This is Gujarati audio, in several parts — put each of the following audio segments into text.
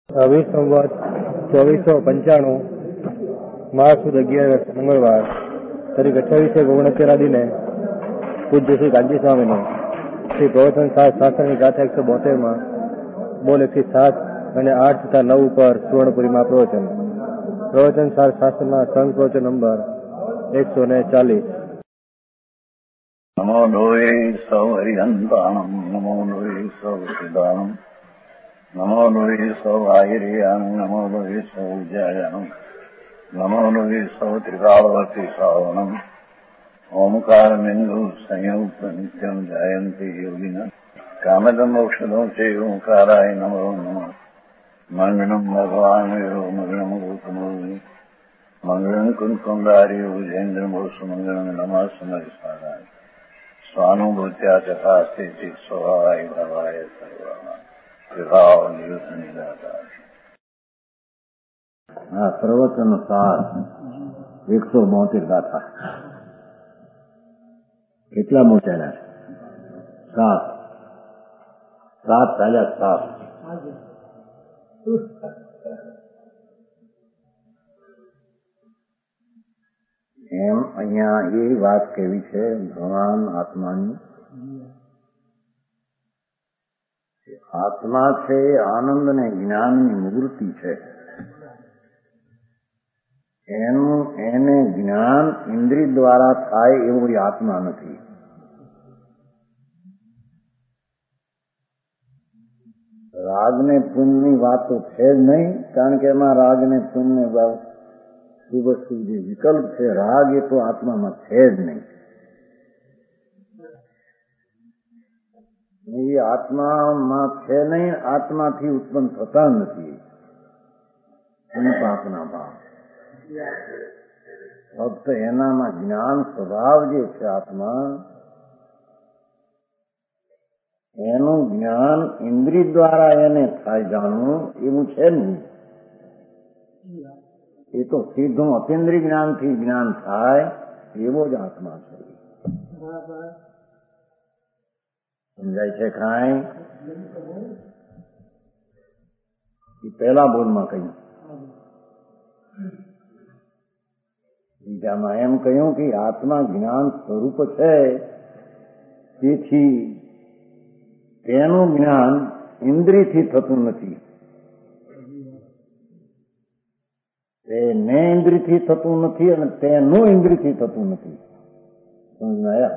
20 સંવત 2495 માસ સુદ 11 મંગળવાર તારીખ 28 ઓગણત્યારના દિને પૂજ્ય શ્રી કાંજી સ્વામીનું શ્રી પ્રવચન શાસ્ત્રની ગાથા 172 બોલ 107 અને 8 તથા 9 ઉપર સુવર્ણપુરીમાં પ્રવચન શાસ્ત્રના સંઘ પ્રવચન નંબર 140. નમો લોહે સૌ હરિહંતાણમ નમો લોહે સૌ સિદ્ધાણમ નમો લોહે સૌ આહિર્યાણમ નમો લોહે સૌ જયાણમ નમો લોહે સૌ ત્રિકાળવતી શ્રાવણમ ઓમકારમેન્દુ સંયુક્ત નિત્યમ જયંતિ યોગિન કામદમોક્ષદો છે ઓંકારાય નમો નમઃ મંગળમ ભગવાન વીરો મંગળમ ગૌતમોની મંગળમ કુંકુંડાર્યો જૈન્દ્રમો સુમંગળમ નમઃ સમરિસ્વાદાય સ્વાનુભૂત્યા તથા સ્થિતિ સ્વભાવાય ભવાય સર્વમાં વિભાવ નિયુક્ત નિરાકાર. આ પ્રવચન સાર 172 ગાથા કેટલા મોટા છે? 7 ચાલ્યા 7. એમ અહીંયા એ વાત કેવી છે ભગવાન આત્માની. આત્મા છે આનંદ ને જ્ઞાનની મૂર્તિ છે. એને જ્ઞાન ઇન્દ્રિય દ્વારા થાય એવો આત્મા નથી. રાગ ને પુણ્યની વાત તો છે જ નહીં, કારણ કે એમાં રાગ ને પુણ્ય શુભ શુભ જે વિકલ્પ છે રાગ એ તો આત્મામાં છે જ નહીં. એ આત્મામાં છે નહીં, આત્માથી ઉત્પન્ન થતા નથી પાપના ભાવ. ફક્ત એનામાં જ્ઞાન સ્વભાવ જે છે આત્મા, એનું જ્ઞાન ઇન્દ્રિય દ્વારા એને થાય જાણવું એવું છે નહીં. એ તો સીધું અતિન્દ્રિય જ્ઞાનથી જ્ઞાન થાય એવો જ આત્મા છે. સમજાય છે કાંઈ? એ પહેલા બોલમાં કહ્યું. બીજામાં એમ કહ્યું કે આત્મા જ્ઞાન સ્વરૂપ છે, તેથી તેનું જ્ઞાન ઇન્દ્રિયથી થતું નથી. તેને ઇન્દ્રિયથી થતું નથી અને તેનું ઇન્દ્રિયથી થતું નથી. સમજમાં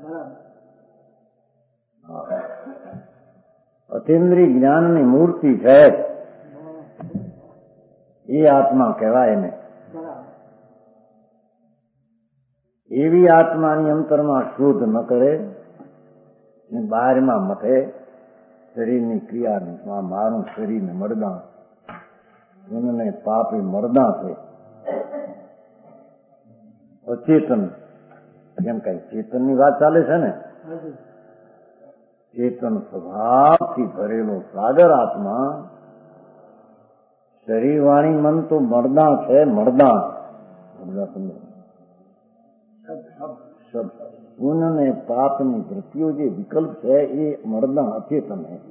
આવ્યા? અતિન્દ્રિય જ્ઞાનની મૂર્તિ છે એ આત્મા કહેવાય ને. એવી આત્માની અંતરમાં શોધ ન કરે ને બહારમાં મથે શરીરની ક્રિયાની. મારું શરીરને મરદા, એને પાપી મરદા છે. અચેતન એમ કઈ ચેતનની વાત ચાલે છે ને. ચેતન સ્વભાવથી ભરેલો સાગર આત્મા, શરીર વાણી મન તો મરદા છે. મરદા પુણ્ય ને પાપની વૃત્તિઓ જે વિકલ્પ છે એ મરદા અચેતન છે.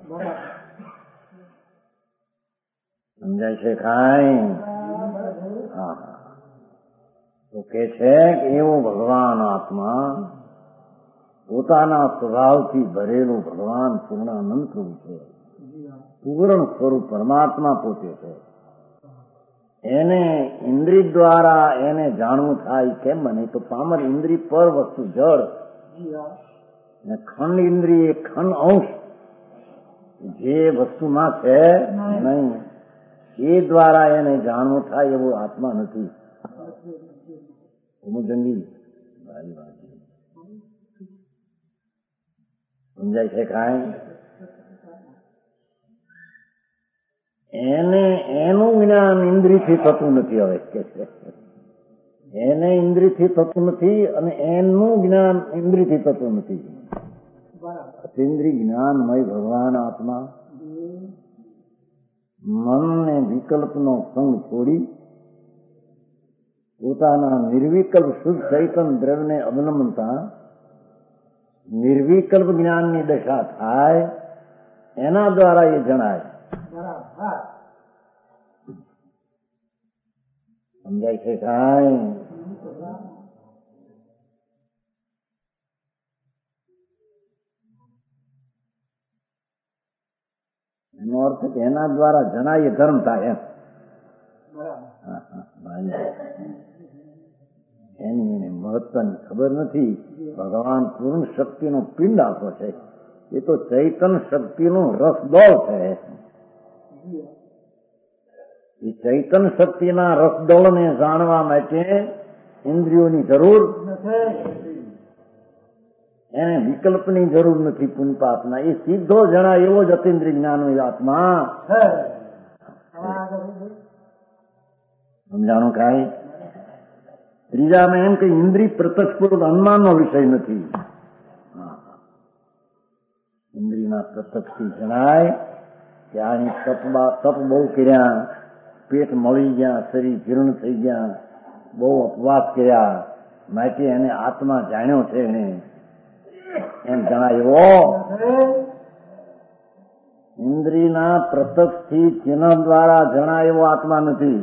સમજાય છે કાંઈ? હા. તો કે છે કે એવો ભગવાન આત્મા પોતાના સ્વભાવથી ભરેલો ભગવાન પૂર્ણાનંદ પ્રભુ છે. પૂર્ણ સ્વરૂપ પરમાત્મા પોતે છે. એને ઇન્દ્રિય દ્વારા એને જાણવું થાય કેમ બને? તો પામર ઇન્દ્રિય પર વસ્તુ જળ ને ખંડ ઇન્દ્રિય ખંડ અંશ જે વસ્તુમાં છે નહીં, એ દ્વારા એને જાણવું થાય એવો આત્મા નથી. સમજાય છે કાંઈ? એનું જ્ઞાન ઇન્દ્રિયથી થતું નથી. હવે કે છે એને ઇન્દ્રિયથી થતું નથી અને એનું જ્ઞાન ઇન્દ્રિયથી થતું નથી. અતિન્દ્રિય જ્ઞાનમય ભગવાન આત્મા મન ને વિકલ્પનો સંગ છોડી પોતાના નિર્વિકલ્પ શુદ્ધ ચૈતન દ્રવ્યને અવલંબતા નિર્વિકલ્પ જ્ઞાનની દશા થાય એના દ્વારા એ જણાય. સમજાય છે કાંઈ? એનો અર્થ કે એના દ્વારા જણાય ધર્મ થાય એમ. એની મહત્વની ખબર નથી. ભગવાન પૂર્ણ શક્તિનો પિંડ આપો છે, એ તો ચૈતન શક્તિનું રસદોળ છે. એ ચૈતન શક્તિના રસદોળને જાણવા માટે ઇન્દ્રિયોની જરૂર એને વિકલ્પની જરૂર નથી. પુનપાપના એ સીધો જણાય એવો જ અતિન્દ્રિય જ્ઞાન આત્મા. સમજાણું કાંઈ? ત્રીજામાં એમ કે ઇન્દ્રિય પ્રત્યક્ષપૂર્વક અનુમાનનો વિષય નથી. ઇન્દ્રિયના પ્રત્યક્ષથી જણાય કે આની તપ બહુ કર્યા, પેટ મળી ગયા, શરીર જીર્ણ થઈ ગયા, બહુ ઉપવાસ કર્યા, માટે એને આત્મા જાણ્યો છે એને એમ જણાયો. ઇન્દ્રિયના પ્રત્યક્ષથી ચિહ્ન દ્વારા જણાય એવો આત્મા નથી.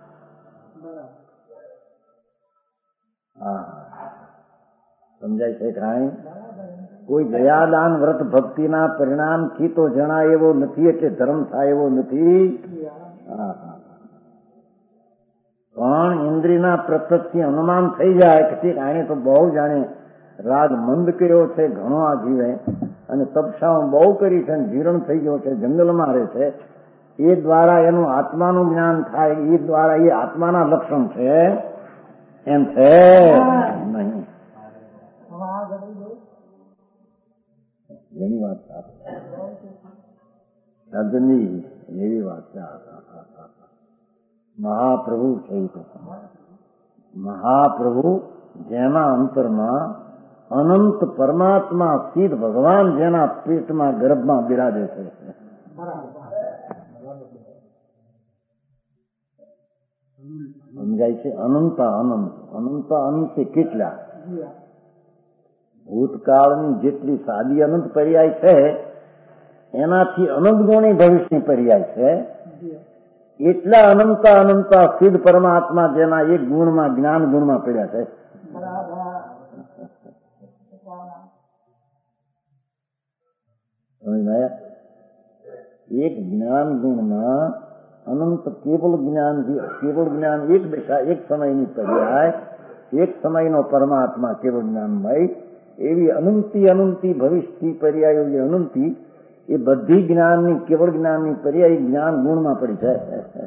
સમજાય છે કાંઈ? કોઈ દયાદાન વ્રત ભક્તિના પરિણામથી તો જણાય એવો નથી, એટલે ધર્મ થાય એવો નથી. પણ ઇન્દ્રિયના પ્રત્યક્ષથી અનુમાન થઈ જાય કે આને તો બહુ જાણે રાગ મંદ કર્યો છે, ઘણો આ જીવે, અને તપસ્યાઓ બહુ કરી છે, જીર્ણ થઈ ગયો છે, જંગલમાં રહે છે, એ દ્વારા એનું આત્માનું જ્ઞાન થાય. એ દ્વારા એ આત્માના લક્ષણ છે એમ છે નહીં. એની વાત અર્જુનજી, એવી વાત છે. મહાપ્રભુ છે. મહાપ્રભુ જેના અંતરમાં અનંત પરમાત્મા સીધ ભગવાન જેના પેટમાં ગર્ભમાં બિરાજે છે. સમજાય છે? અનંત અનંત અનંત અનંત કેટલા? ભૂતકાળની જેટલી સાદી અનંત પર્યાય છે એનાથી અનંત ગુણી ભવિષ્યની પર્યાય છે. એટલા અનંત અનંત સિદ્ધ પરમાત્મા જેના એક ગુણમાં જ્ઞાન ગુણમાં પડ્યા છે. એક જ્ઞાન ગુણમાં અનંત કેવલ જ્ઞાન એક દશા એક સમયની પર્યાય, એક સમયનો પરમાત્મા કેવળ જ્ઞાનમય, એવી અનંતી ભવિષ્યની પર્યાયો જે અનંતી, એ બધી જ્ઞાનની કેવળ જ્ઞાનની પર્યાય જ્ઞાન ગુણમાં પડી છે.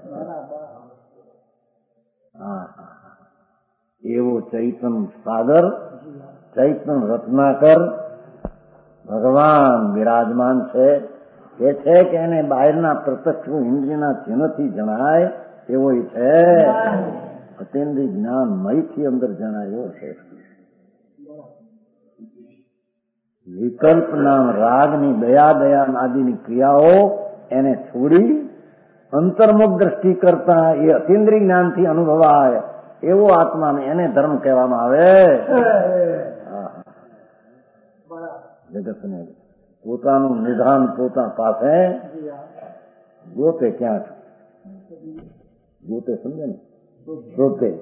એવો ચૈતન સાગર, ચૈતન રત્નાકર ભગવાન બિરાજમાન છે. એ છે કે એને બહારના પ્રત્યક્ષ ઇન્દ્રિયના ચિહ્નથી જણાય એવો છે. અતિન્દ્રિય જ્ઞાન મયથી અંદર જણાયો છે. વિકલ્પ નામ રાગની દયા આદિની ક્રિયાઓ એને છોડી અંતર્મુખ દ્રષ્ટિ કરતા એ અતિન્દ્રિય જ્ઞાનથી અનુભવાય એવો આત્માને એને ધર્મ કહેવામાં આવે. જગતને પોતાનું નિધાન પોતા પાસે ગોતે. ક્યાં છે ગોતે? સમજે ને? ગોતે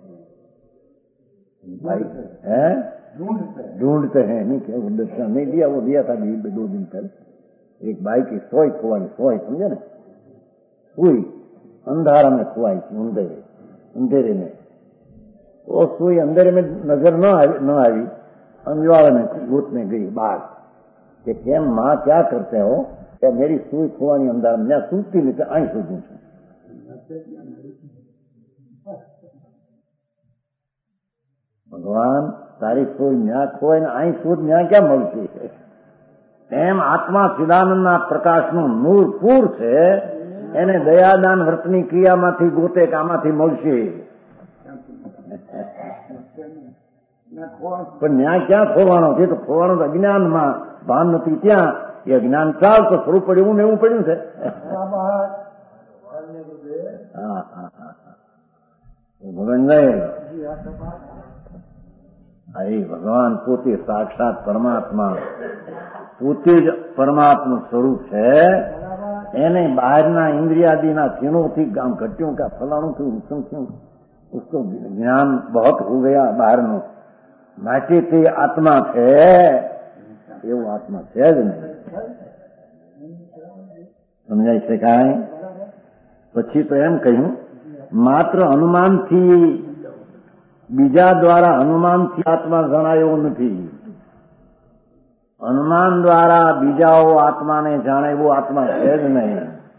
भाई है ढूंढते हैं नहीं क्या वो दर्शन नहीं दिया, वो दिया था 2 दिन पहले. एक भाई की सोई खुवाई, सोई समझे ना, सुई अंधारा में खुवाई थी, अंधेरे में. वो सुई अंधेरे में नजर न आई, अंजवाड़े में घूटने गई बाहर कि केम माँ क्या करते हो? क्या मेरी सुई खुवानी अंधारा में सूती नहीं तो आई सूझू छू. ભગવાન તારી સોય ન્યા ખોય ને અહીં શોધ ન્યા ક્યાં મળશે? એમ આત્મા ચિદાનંદના પ્રકાશનું નૂરપુર છે, એને દયાદાન વ્રતની ક્રિયામાંથી ગોતે કે આમાંથી મળશે. પણ ન્યા ક્યાં ખોવાનો છે? તો ખોવાનો તો અજ્ઞાનમાં ભાન નથી ત્યાં. એ અજ્ઞાન ચાલ તો સ્વરૂપ પડ્યું ને એવું પડ્યું છે. ભગવાન ભગવાન પોતે સાક્ષાત પરમાત્મા, પોતે જ પરમાત્મા સ્વરૂપ છે. એને બહારના ઇન્દ્રિયાદિના ચિહ્નોથી આમ ઘટ્યું કે ફલાણું થયું, થયું, उसको ज्ञान बहुत हो गया બહારનું, માટે તે આત્મા છે એવો આત્મા છે જ નહીં. સમજાય છે કાંઈ? પછી તો એમ કહ્યું, માત્ર અનુમાનથી, બીજા દ્વારા અનુમાનથી આત્મા જણાયો નથી. અનુમાન દ્વારા બીજાઓ આત્માને જાણે એવો આત્મા છે જ નહીં.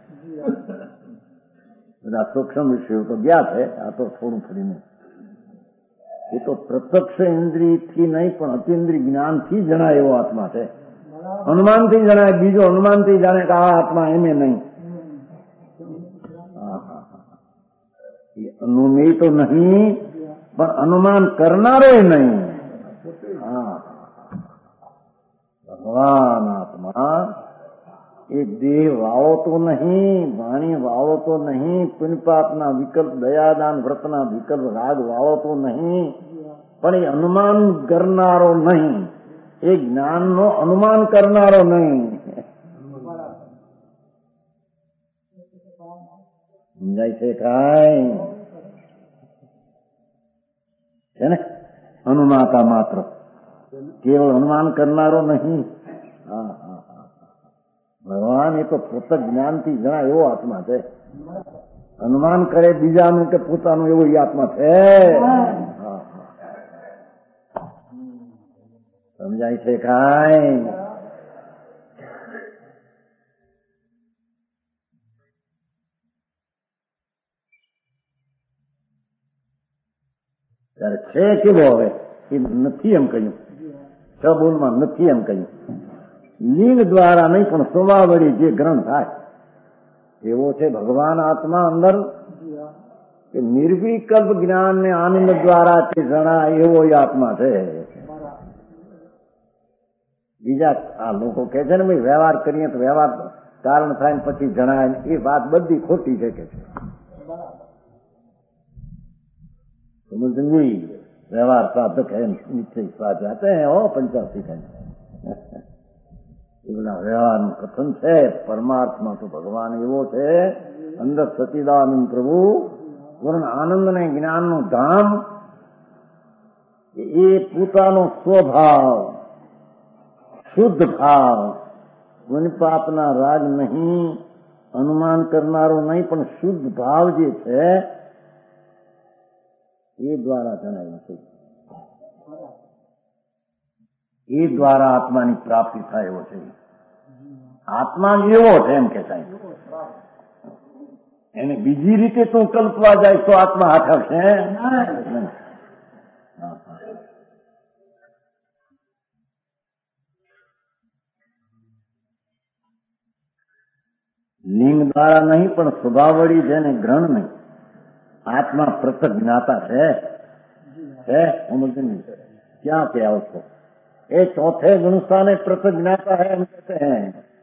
બધા સૂક્ષ્મ વિષયો તો ગયા છે, આ તો થોડું ફરીને. એ તો પ્રત્યક્ષ ઇન્દ્રિયથી નહીં પણ અતિન્દ્રિય જ્ઞાનથી જણાય એવો આત્મા છે. અનુમાનથી જણાય, બીજો અનુમાનથી જાણે કે આ આત્મા એમે નહીં. અનુમેય તો નહીં પણ અનુમાન કરનારો નહીં. ભગવાન આત્મા એ દેહ વાવતો નહીં, વાણી વાવતો નહીં, પુણ્યપાપના વિકલ્પ, દયાદાન વ્રતના વિકલ્પ, રાગ વાવતો નહીં, પણ એ અનુમાન કરનારો નહીં, એ જ્ઞાનનો અનુમાન કરનારો નહીં. સમજાય છે કાંઈ? છે ને? અનુમાતા માત્ર, કેવળ અનુમાન કરનારો નહીં. ભગવાન એ તો પ્રત્યક્ષ જ્ઞાનથી જણાય એવો આત્મા છે. અનુમાન કરે બીજાનું કે પોતાનું એવો એ આત્મા છે. સમજાય છે કાંઈ? ત્યારે છે કેવો? હવે એ નથી એમ કહ્યું, છ બોલમાં નથી એમ કહ્યું. લિંગ દ્વારા નહીં પણ સ્વભાવ વળી જે ગ્રહણ થાય એવો છે ભગવાન આત્મા અંદર, કે નિર્વિકલ્પ જ્ઞાન ને આનંદ દ્વારા તે જણાય એવો એ આત્મા છે. બીજા આ લોકો કહે છે ને ભાઈ વ્યવહાર કરીએ તો વ્યવહાર કારણ થાય ને પછી જણાય, એ વાત બધી ખોટી છે કે છે. समझी? व्यवहार साधक है, निश्चय स्वाद जाते हैं हो 85 का એ બધા વ્યવહારનું કથન છે. પરમાર્થમાં તો ભગવાન એવો છે, અંદર સચિદાનંદ પ્રભુ પૂર્ણ આનંદ ને જ્ઞાનનું ધામ, એ પોતાનો સ્વભાવ, શુદ્ધ ભાવ, પુણ્ય પાપના રાગ નહીં, અનુમાન કરનારો નહીં, પણ શુદ્ધ ભાવ જે છે એ દ્વારા જણાયું છે. એ દ્વારા આત્માની પ્રાપ્તિ થાય એવો છે. આત્મા એવો છે એમ કે સાહેબ, એને બીજી રીતે તું કલ્પવા જાય તો આત્મા હાથ આવશે. લિંગ દ્વારા નહીં પણ સ્વભાવ વળી છે ને ગ્રહણ નહીં. आत्मा प्रत्यक्ष ज्ञाता है क्या क्या उसको? ये चौथे गुणस्थान प्रत्यक्ष ज्ञाता है हम कहते हैं.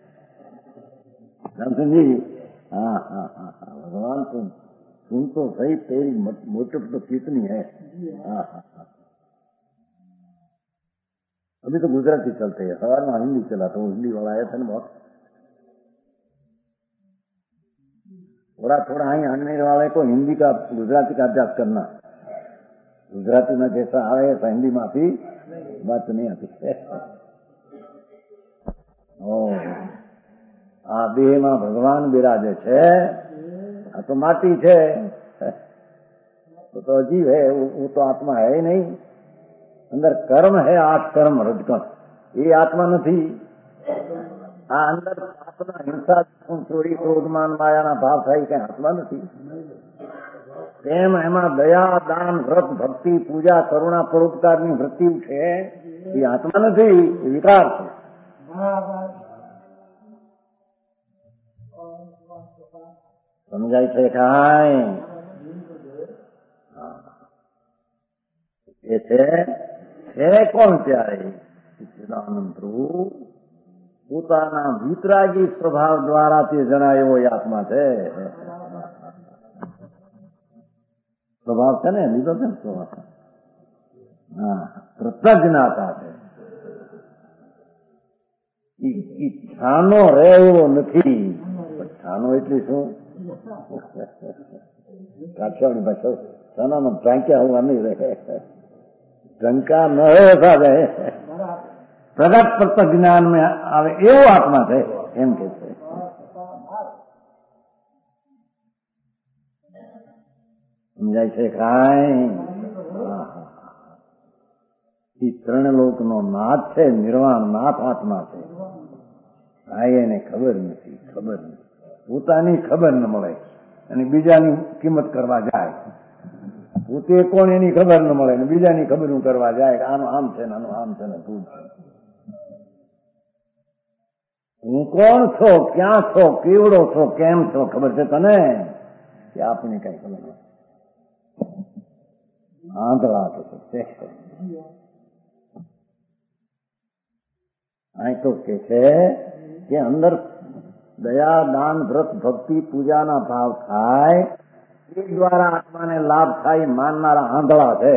जी हाँ हाँ हाँ हाँ, भगवान तुम सुन तो सही, तेरी मोटिव तो कितनी है. हाँ हाँ हाँ, अभी तो गुजराती चलते हैं, सवार में हिंदी चला था, हिंदी वाला आया था ना बहुत. थोड़ा थोड़ा आई आने वाले को हिंदी का गुजराती का अभ्यास करना. गुजराती में जैसा आवे ऐसा हिंदी में आती बात नहीं आती. आ देह में भगवान बिराजे छे, आ तो माटी छे, तो अजीब है, वो तो आत्मा है ही नहीं. अंदर कर्म है, 8 कर्म रजकर्म, ये आत्मा नहीं. આ અંદર પાપના હિંસા, ચોરી, ક્રોધમાન, માયાના ભાવ થાય કઈ આત્મા નથી. તેમ એમાં દયા, દાન, વ્રત, ભક્તિ, પૂજા, કરુણા, પરોપકારની વૃત્તિ છે, એ આત્મા નથી, એ વિકાર છે. સમજાય છે કાંઈ? એ છે કોણ ત્યારે? સચ્ચિદાનંદ પ્રભુ પોતાના વિતરાગી સ્વભાવ દ્વારા તે જણાય એવો આત્મા છે. સ્વભાવ છે ને, લીધો છે ને સ્વભાવ. હા, કૃતજ્ઞતા છે. છાનો રહે એવો નથી. છાનો એટલે શું? કાઠિયાવાડી ભાષા સોનાનો ઢાંક્યા હોવા નહીં રહે, ઢંકા ન રહેતા રહે, પ્રગટ પ્રત્યક્ષ જ્ઞાન में આવે એવો આત્મા છે એમ કે છે. સમજાય છે કાંઈ? એ ત્રણ લોકનો નાથ છે, નિર્વાણ નાથ આત્મા છે. હા, એને ખબર નથી, ખબર નથી, પોતાની ખબર ન મળે અને બીજાની કિંમત કરવા જાય. પોતે કોણ એની ખબર ન મળે ને બીજાની ખબર કરવા જાય કે આનું આમ છે ને આનું આમ છે ને તું છે. હું કોણ છો, ક્યાં છો, કેવડો છો, કેમ છો ખબર છે તને? કે આપને કઈ ખબર નથી. આંધળા છે. અહીં તો કે છે કે અંદર દયા, દાન, વ્રત, ભક્તિ, પૂજાના ભાવ થાય એ દ્વારા આત્માને લાભ થાય માનનારા આંધળા છે.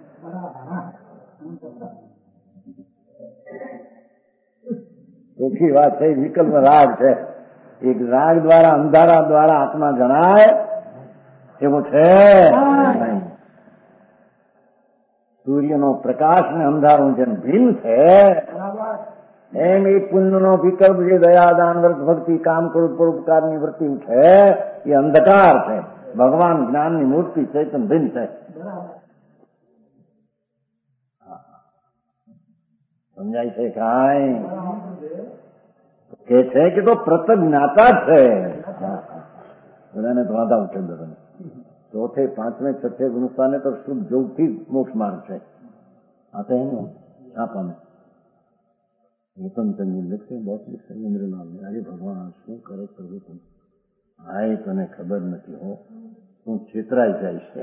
ચોખ્ખી વાત છે. વિકલ્પ રાગ છે. એક રાગ દ્વારા અંધારા દ્વારા આત્મા જણાય એવું છે નહીં. સૂર્યનો પ્રકાશ ને અંધારું જેમ ભીમ છે એમ એ પુણ્યનો વિકલ્પ જે દયા, દાન, વ્રત, ભક્તિ, કામ, ક્રોધ, પરોપકારની વૃત્તિ છે એ અંધકાર છે. ભગવાન જ્ઞાનની મૂર્તિ ચૈતન ભીમ છે. સમજાય છે કાંઈ? કે છે કે તો પ્રતજ્ઞાતા છે. બધાને તો વાંધા ઉઠે બધાને. ચોથે, પાંચમે, છઠ્ઠે ગુણસ્થાને તો શુભ જોગથી મોક્ષ માર્ગ છે. આ તો એનું છાપાને રતનચંદ લખશે, બહુ લખશે ઇન્દ્રલાલ ને. અરે ભગવાન શું કરે પ્રભુ તું? હા, એ તને ખબર નથી હો, તું છેતરાઈ જાય છે.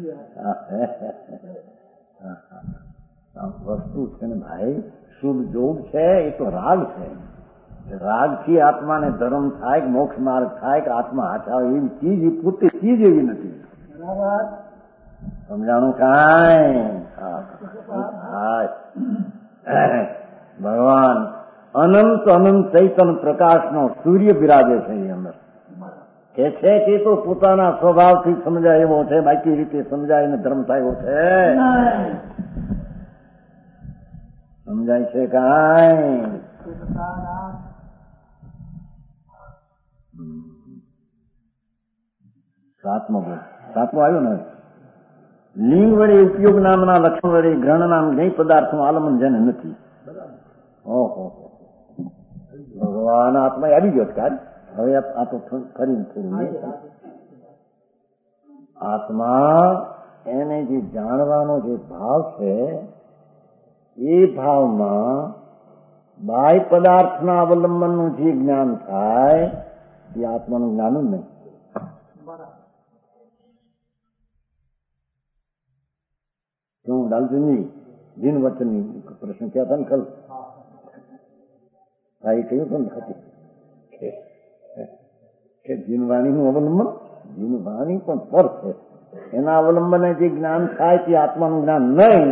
વસ્તુ છે ને ભાઈ, શુભ જોગ છે એ તો રાગ છે. રાગથી આત્માને ધર્મ થાય કે મોક્ષ માર્ગ થાય કે આત્મા હાથા એવી ચીજ એ પોતે ચીજ એવી નથી. સમજાણું કાંઈ? ભગવાન અનંત અનંત ચૈતન પ્રકાશનો સૂર્ય બિરાજે છે એ અંદર. કે છે કે તો પોતાના સ્વભાવથી સમજાય એવો છે, બાકી રીતે સમજાય ને ધર્મ થાય એવો છે. સમજાય છે કાંઈ? સાતમો આવ્યો ને. લિંગ વડે ઉપયોગ નામના લક્ષણ વડે ગ્રહણ નામ જ્ઞેય પદાર્થનું આલમન જેને નથી. ઓહો, ભગવાન આત્મા આવી ગયો છે. હવે આ તો ફરી થોડું આત્મા એને જે જાણવાનો જે ભાવ છે એ ભાવમાં બાહ્ય પદાર્થના અવલંબનનું જે જ્ઞાન થાય એ આત્માનું જ્ઞાન જ નહીં. શું ડાલજુની જીન વચનની પ્રશ્ન ક્યાં હતા ને કલ? હા, એ કહ્યું હતું ને કે જીનવાણીનું અવલંબન, જીનવાણી પણ પર છે, એના અવલંબને જે જ્ઞાન થાય તે આત્માનું જ્ઞાન નહીં.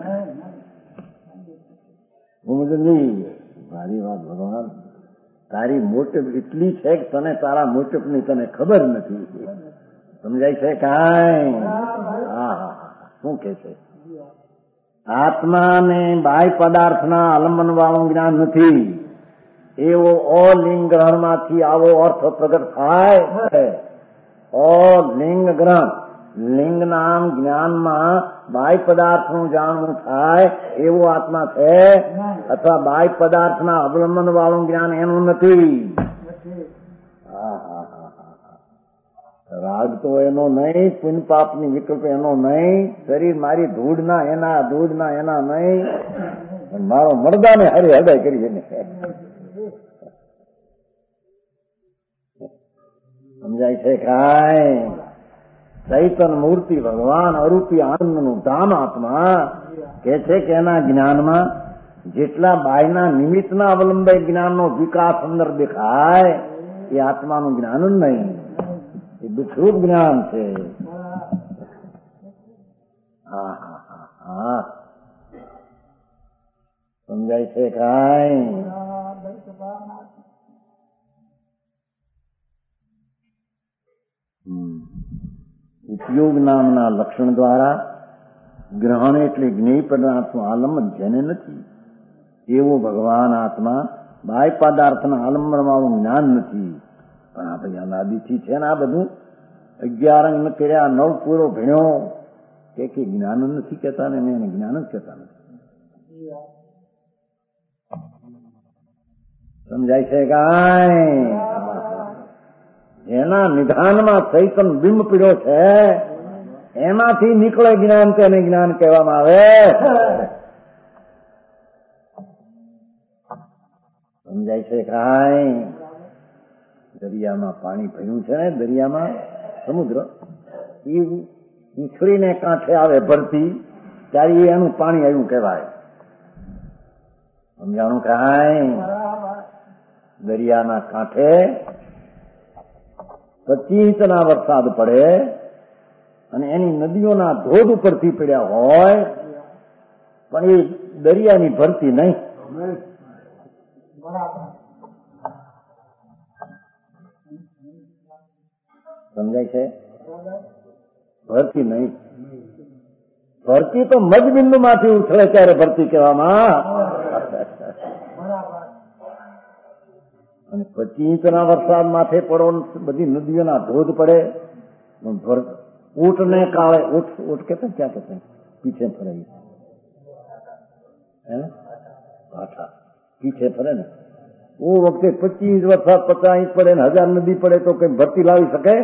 મારી વાત ભગવાન, તારી મોટપ એટલી છે કે તને તારા મોટપની તને ખબર નથી. સમજાય છે કાંઈ? હા, શું કે છે? આત્માને બાહ્ય પદાર્થના આલંબન વાળું જ્ઞાન નથી. એવો અલિંગ ગ્રહણમાંથી આવો અર્થ પ્રગટ થાય છે. અલિંગ ગ્રહણ, લિંગ નામ જ્ઞાનમાં બાહ્ય પદાર્થનું જાણવું થાય એવો આત્મા છે, અથવા બાહ્ય પદાર્થના અવલંબન વાળું જ્ઞાન એનું નથી. રાગ તો એનો નહીં, પુણ્ય પાપની વિકલ્પ એનો નહીં, શરીર મારી ધૂળના એના, ધૂળના એના નહીં, મારો મરદાને હરી હૃદય કરી એને. સમજાય છે કાંઈ? ચૈતન મૂર્તિ ભગવાન અરૂપી આનંદનું ધામ આત્મા કે છે કે એના જ્ઞાનમાં જેટલા બાયના નિમિત્તના અવલંબે જ્ઞાનનો વિકાસ અંદર દેખાય એ આત્માનું જ્ઞાન જ નહીં, એ વિસ્તૃત જ્ઞાન છે. હા, સમજાય છે કાંઈ? ઉપયોગ નામના લક્ષણ દ્વારા ગ્રહણ એટલે જ્ઞેય પદાર્થનું આલંબન જેને નથી એવો ભગવાન આત્મા બાહ્ય પદાર્થના આલંબનવાળું જ્ઞાન નથી. પણ આ ભાઈ અનાદિથી છે ને આ બધું 11 અંગ કર્યા, 9 પૂરો ભણ્યો કે જ્ઞાન નથી કહેતા ને એને જ્ઞાન જ કહેતા નથી. સમજાય છે કાંઈ? જેના નિધાનમાં ચૈતન બિંબ પીડ્યો છે એમાંથી નીકળે જ્ઞાન, તેને જ્ઞાન કહેવામાં આવે. સમજાય છે કાંઈ? દરિયામાં પાણી ભર્યું છે ને, દરિયામાં સમુદ્ર એ ઉછળીને કાંઠે આવે ભરતી ત્યારે એનું પાણી આવ્યું કહેવાય. સમજાણું કાંઈ? દરિયાના કાંઠે 25 ઇંચના વરસાદ પડે અને એની નદીઓના ધોધ ઉપરથી પડ્યા હોય પણ એ દરિયાની ભરતી નહીં. સમજાય છે? ભરતી નહીં. ભરતી તો મજબિંદુ માંથી ઉછળે ત્યારે ભરતી કહેવામાં. અને 25 ઇંચના વરસાદ માથે પડો, બધી નદીઓના ધોધ પડે, ઊંટ ને કાળે ઊંટ કેતા ક્યાં કહેતા પીછે ફરે, ભાઠા પીછે ફરે ને. ઓ વખતે 25 ઇંચ વરસાદ 50 ઇંચ પડે ને 1000 નદી પડે તો કઈ ભરતી લાવી શકે?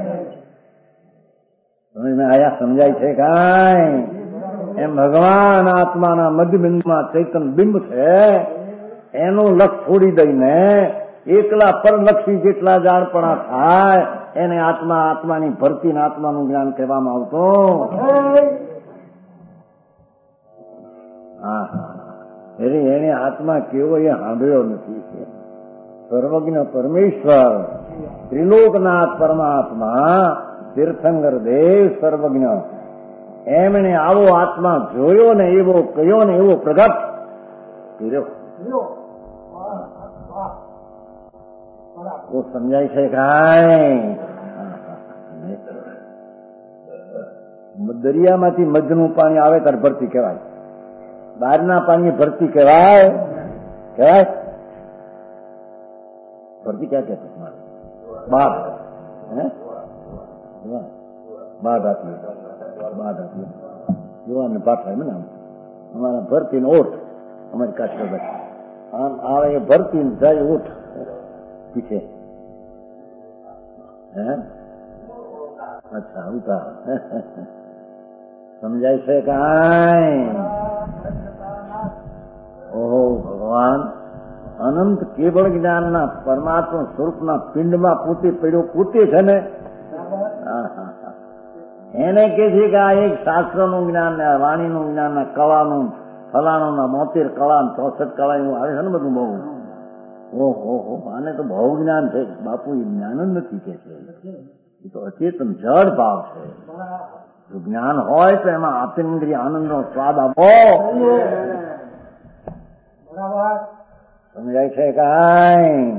આયા સમજાય છે કાંઈ? એમ ભગવાન આત્માના મધ્યબિંદુમાં ચૈતન બિંબ છે, એનું લક્ષ છોડી દઈને એકલા પરલક્ષી જેટલા જાણપણા થાય એને આત્મા, આત્માની ભરતી ને આત્માનું જ્ઞાન કહેવામાં આવતું. એને આત્મા કેવો એ સાંભળ્યો નથી. સર્વજ્ઞ પરમેશ્વર, ત્રિલોકનાથ પરમાત્મા, તીર્થંકર દેવ સર્વજ્ઞ, એમણે આવો આત્મા જોયો ને એવો કયો ને એવો પ્રગટ કર્યો. તો સમજાય છે કાંઈ? દરિયામાંથી મધનું પાણી આવે ત્યારે ભરતી કહેવાય, બહારના પાણી ભરતી કહેવાય. કહેવાય ભરતી ક્યાં કહેતા? બાદ બાદ આપી જોવાને પાઠા ને અમારા ભરતી ને ઓઠ, અમારી કાઠી આમ આવે એ ભરતી ને જાય ઓઠ પીછે. અચ્છા ઉતાર. સમજાય છે કાંઈ? ઓહો ભગવાન અનંત કેવળ જ્ઞાનના પરમાત્મા સ્વરૂપના પિંડમાં પોતે પડ્યો, પોતે છે ને. એને કે છે કે આ એક શાસ્ત્રનું જ્ઞાન ને વાણીનું જ્ઞાન ને કળાનું ફલાણું ના 72 કળા 64 કળા એવું આવે છે ને બધું બહુ. ઓહો આને તો બહુ જ્ઞાન છે. બાપુ એ જ્ઞાન જ નથી કે છે, એ તો અચેતન જડ ભાવ છે. જો જ્ઞાન હોય તો એમાં આત્મેન્દ્રિય આનંદનો સ્વાદ આપો. સમજાય છે કાંઈ?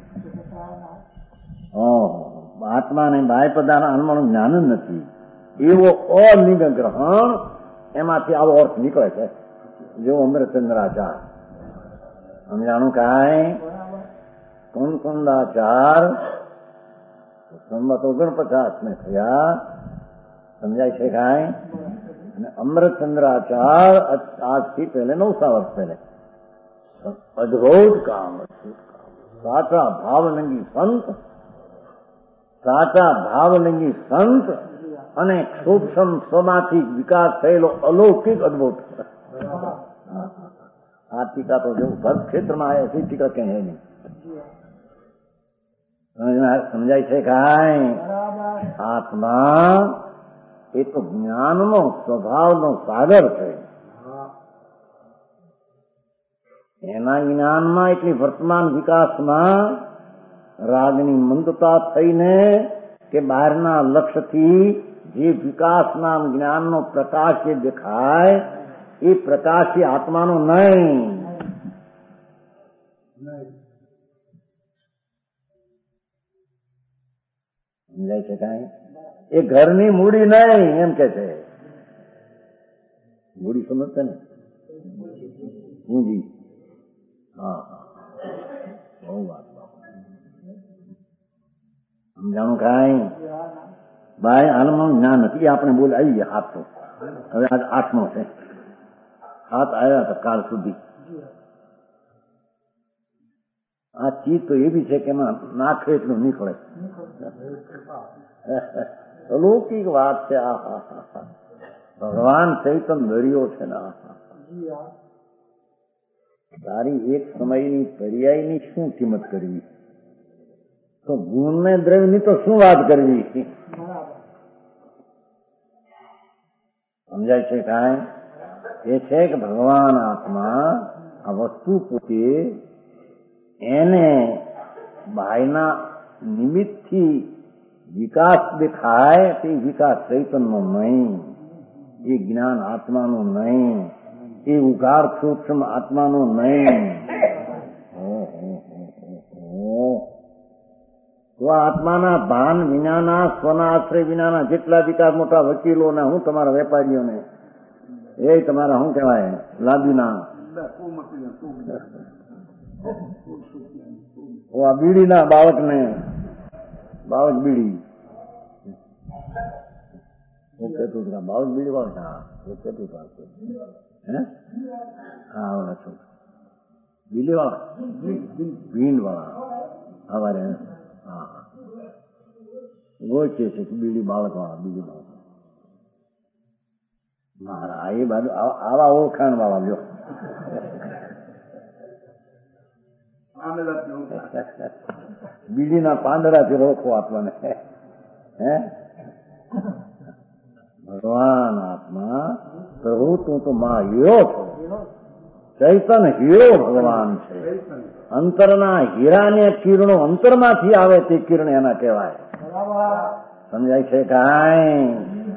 આત્માને બાહ્ય પદાર્થ આનંદનું જ્ઞાન જ નથી. એવો અલિંગ ગ્રહણ એમાંથી આવો અર્થ નીકળે છે. જો અમૃતચંદ્રાચાર સમજાણું કાંઈ? કુંદાચાર સંમત 49 ને થયા. સમજાય છે કાંઈ? અને અમૃતચંદ્રાચાર આજથી પહેલે 900 વર્ષ પહેલે અદભુત કામ. સાચા ભાવલિંગી સંત, સાચા ભાવલિંગી સંત અને સૂક્ષ્મ સ્વમાંથી વિકાસ થયેલો અલૌકિક અદભુત. આ ટીકા તો જો ભર ક્ષેત્રમાં આવ્યા છે, ટીકા ક્યાંય નહીં. સમજાય છે કાંઈ? આત્મા એ તો જ્ઞાનનો સ્વભાવનો સાગર છે. એના જ્ઞાનમાં એટલી વર્તમાન વિકાસમાં રાગની મંદતા થઈને કે બહારના લક્ષ્યથી જે વિકાસના જ્ઞાનનો પ્રકાશ જે દેખાય એ પ્રકાશ એ આત્માનો નહીં. સમજાય છે કાંઈ? એ ઘરની મૂડી નહીં એમ કે છે. મૂડી સમજશે ને? મૂડી. હા બહુ વાત સમજાણું કાંઈ? ભાઈ આનંદનું જ્ઞાન નથી. આપણે બોલ આવી ગયા હાથ તો. હવે આજ 8મો છે. હાથ આવ્યા હતા કાલ સુધી. આ ચીજ તો એવી છે કે એમાં નાખે એટલું નીકળે. અલૌકિક વાત છે. ભગવાન ચૈતન દરિયો છે ને. તારી એક સમયની પર્યાયની શું કિંમત કરવી, તો ગુણને દ્રવ્યની તો શું વાત કરવી. સમજાય છે કાંઈ? એ છે કે ભગવાન આત્મા આ વસ્તુ પોતે એને બાયના નિમિત્તથી વિકાસ દેખાય તે વિકાસ ચૈતનનો નહીં, એ જ્ઞાન આત્માનું નહીં, એ ઉગાર સૂક્ષ્મ આત્માનું નહીં. તો આત્માના ભાન વિનાના સ્વના આશ્રય વિનાના જેટલા વિકાસ મોટા વકીલોના હું તમારા વેપારીઓને એ તમારા શું કહેવાય લાદીના આ બીડીના બાળકને બાળક બીડી કહેતું બાળક બીડી વાળક કહેતું હે હા છો બીડી વાળા ભીંડ વાળા સવારે હા ગોચે છે કે બીડી બાળક વાળા બીડી બાળક મારા એ બાજુ આવા ઓળખાણ વાળા લ્યો. બીડીના પાંદડાથી ઓળખો આત્માને. હે ભગવાન આત્મા પ્રભુ તું તો માં હીરો છો. ચૈતન હીરો ભગવાન છે. અંતરના હીરાને કિરણો અંતરમાંથી આવે તે કિરણ એના કહેવાય. સમજાય છે કાંઈ?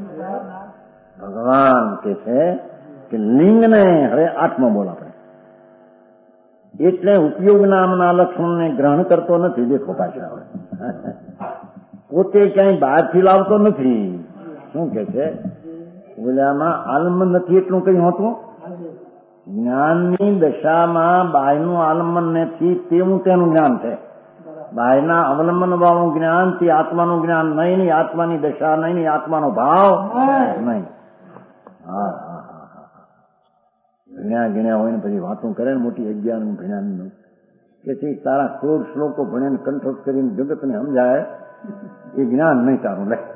ભગવાન કે છે કે લિંગને હવે 8મો બોલ આપણે એટલે ઉપયોગ નામના લક્ષણને ગ્રહણ કરતો નથી. દેખો પાછા પોતે ક્યાંય બહારથી લાવતો નથી. શું કે છે? બોલ્યામાં આલંબન નથી એટલું કઈ હોતું. જ્ઞાનની દશામાં બાયનું આલંબન નથી તેવું તેનું જ્ઞાન છે. બાયના અવલંબન વાળું જ્ઞાન તે આત્માનું જ્ઞાન નહીં, ની આત્માની દશા નહીં, ની આત્માનો ભાવ નહીં. હા હા હા હા ભણ્યા ગણ્યા હોય ને પછી વાતો કરે ને મોટી અજ્ઞાન ભણ્યા કે તારા ક્રોધ શ્લોકો ભણે ને કંઠોત કરીને જગતને સમજાય એ જ્ઞાન નહીં તારું. લે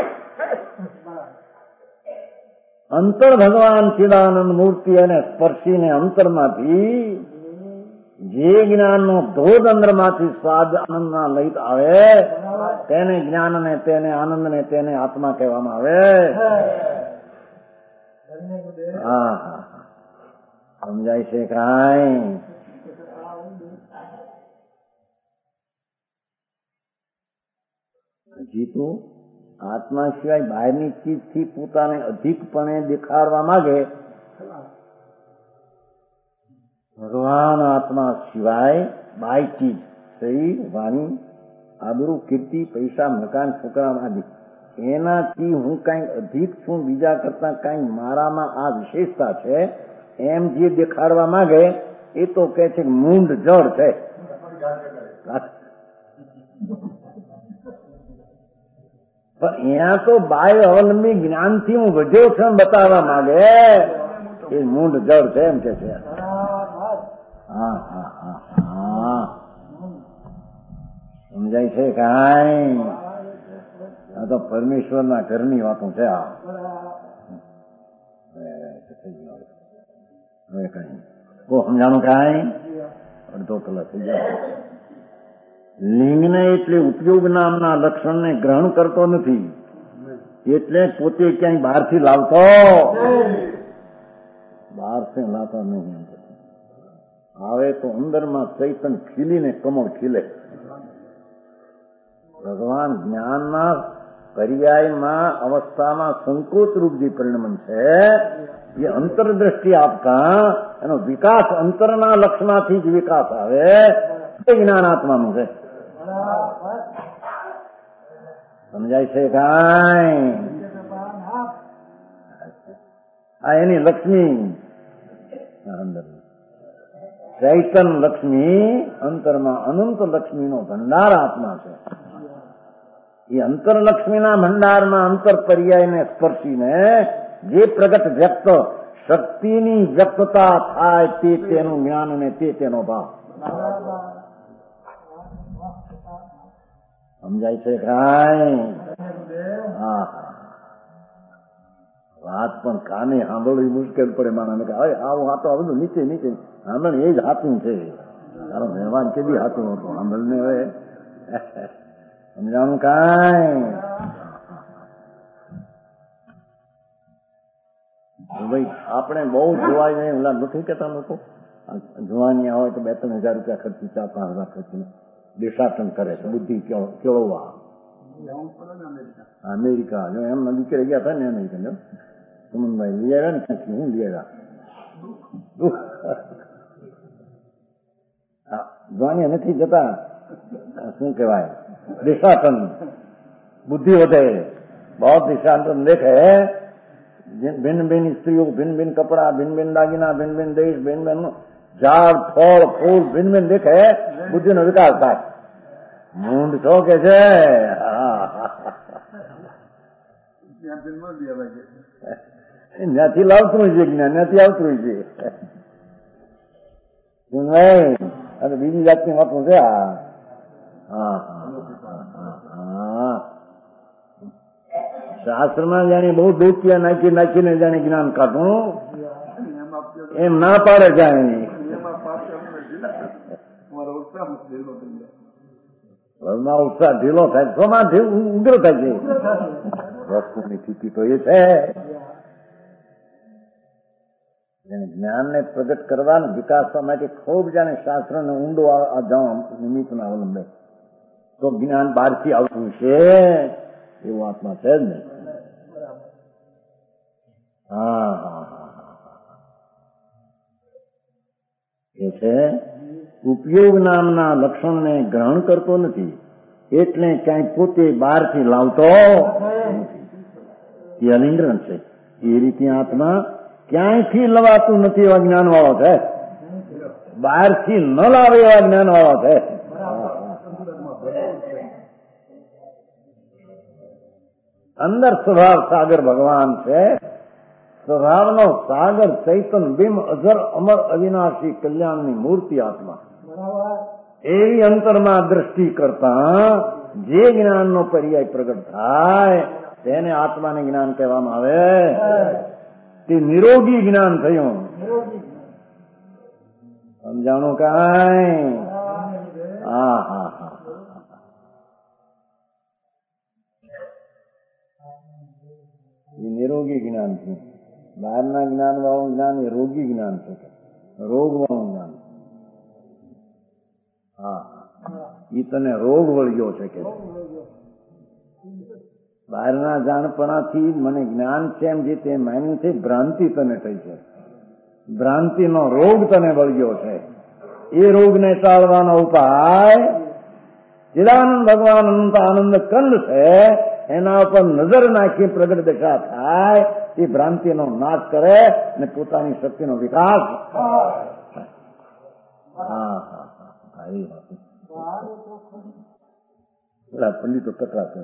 અંતર ભગવાન ચિદાનંદ મૂર્તિ અને સ્પર્શીને અંતરમાંથી જે જ્ઞાનનો ધોધ અંદરમાંથી સ્વાદ આનંદના લઈ આવે તેને જ્ઞાનને તેને આનંદને તેને આત્મા કહેવામાં આવે. હા હા સમજાય છે કાંઈ? હજી તો આત્મા સિવાય બહારની ચીજથી પોતાને અધિકપણે દેખાડવા માંગે. ભગવાન આત્મા સિવાય બાય ચીજ શરીર વાણી આબરૂ કીર્તિ પૈસા મકાન છોકરા આદિ એનાથી હું કઈ અધિક છું, બીજા કરતા કઈ મારામાં આ વિશેષતા છે એમ જે દેખાડવા માંગે એ તો કે છે મૂંઢ જળ છે. પણ અહીંયા તો બાય અવલંબી જ્ઞાનથી હું વધ્યો છું બતાવવા માંગે એ મૂંઢ જળ છે એમ કે છે. હા હા હા હા સમજાય છે કાંઈ? આ તો પરમેશ્વરના ઘરની વાતો છે. હવે કઈ સમજાણું કાંઈ? અડધો કલાક થઈ જાય. લિંગને એટલે ઉપયોગ નામના લક્ષણને ગ્રહણ કરતો નથી એટલે પોતે ક્યાંય બહારથી લાવતો બહારથી લાવતા નહીં. આવે તો અંદરમાં ચૈતન ખીલીને કમળ ખીલે. ભગવાન જ્ઞાનના પર્યાયમાં અવસ્થામાં સંકોચ રૂપ જે પરિણમન છે એ અંતરદ્રષ્ટિ આપતા એનો વિકાસ અંતરના લક્ષણાથી જ વિકાસ આવે એ જ્ઞાન આત્માનું છે. સમજાય છે કાંઈ? આ એની લક્ષ્મી અંદર ચૈતન લક્ષ્મી અંતરમાં અનંત લક્ષ્મીનો ભંડાર આત્મા છે. એ અંતરલક્ષ્મીના ભંડારમાં અંતર પર્યાયને સ્પર્શીને જે પ્રગટ વ્યક્ત શક્તિની વ્યક્તતા થાય તે તેનું જ્ઞાન અને તે તેનો ભાવ. સમજાય છે કાંઈ? હા, વાત પણ કાને સાંભળવી મુશ્કેલ પડે માણસને કે હવે આવું હાથો આ બધું નીચે નીચે સાંભળ, એ જ હાથું છે. તારો વ્યવહાર કેવી હાથું હતો સાંભળને હવે સમજાણું કાંઈ? ભાઈ આપણે બહુ જોવાય નહીં. ઓલા નથી કેતા લોકો જોવાની હોય તો 2-3 હજાર રૂપિયા ખર્ચી, 4-5 હજાર ખર્ચીને દેશાટન કરે છે બુદ્ધિ કેળવવા. અમેરિકા જો એમ દીકરી ગયા હતા ને અમેરિકા જો સુમનભાઈ લઈ આવ્યા ને ક્યાંથી હું લઈ આવ્યા. જોવાની નથી જતા શું કહેવાય દેશાટન, બુદ્ધિ વધે. બહુ દેશાટન દેખે. ભિન્ન ભિન્ન સ્ત્રીઓ, ભિન્ન ભિન્ન કપડા, ભિન્ન ભિન્ન દાગીના, ભિન્ન ભિન્ન દેશ, ભિન્ન ભિન્ન ઝાડ ફળ ફૂલ, ભિન્ન ભિન્ન દેખે, બુદ્ધિનો વિકાસ થાય. મૂંડ છો કે છે ત્યાંથી લાવતું છે જ્ઞાન, ત્યાંથી આવતું છે. અને બીજી જાતની વાતું છે આ. શાસ્ત્રમાં જાણે બહુ દોટિયા નાખી નાખીને જાણે જ્ઞાન કાઢું એમ ના પાડે જાણે. ઘરમાં ઉત્સાહ ઢીલો થાય, શોમાં ઉગ્ર થાય છે. વસ્તુની સ્થિતિ તો એ છે જ્ઞાનને પ્રગટ કરવા વિકાસવા માટે ખૂબ જાણે શાસ્ત્રને ઊંડો જવા નિમિત્તનો અવલંબે તો જ્ઞાન બહારથી આવતું છે એવું આત્મા છે જ નહીં. હા હા હા એ છે ઉપયોગ નામના લક્ષણને ગ્રહણ કરતો નથી એટલે ક્યાંય પોતે બહારથી લાવતો નથી. એ અલિંગન છે. એ રીતે આત્મા ક્યાંયથી લવાતું નથી એવા જ્ઞાન વાળો છે. બહારથી ન લાવે એવા જ્ઞાન વાળો છે. અંદર સ્વભાવ સાગર ભગવાન છે. સ્વભાવનો સાગર ચૈતન બિંબ અજર અમર અવિનાશી કલ્યાણની મૂર્તિ આત્મા. એવી અંતરમાં દ્રષ્ટિ કરતા જે જ્ઞાનનો પર્યાય પ્રગટ થાય તેને આત્માને જ્ઞાન કહેવામાં આવે. તે નિરોગી જ્ઞાન થયું. સમજાણું કાંઈ? હા હા હા એ નિરોગી જ્ઞાન છે. બહારના જ્ઞાન વાળું જ્ઞાન એ રોગી જ્ઞાન છે, રોગ વાળું જ્ઞાન. હા એ તને રોગ વળગ્યો છે કે બહારના જાણપણાથી મને જ્ઞાન છે એમ જે તે માન્યું છે ભ્રાંતિ તને થઈ છે. ભ્રાંતિનો રોગ તને વળગ્યો છે. એ રોગને ટાળવાનો ઉપાય ચિદાનંદ ભગવાન અનંત આનંદ કંદ છે એના ઉપર નજર નાખી પ્રગટ દશા થાય. એ ભ્રાંતિનો નાશ કરે અને પોતાની શક્તિનો વિકાસ. પેલા પંડિતો ટકરાશે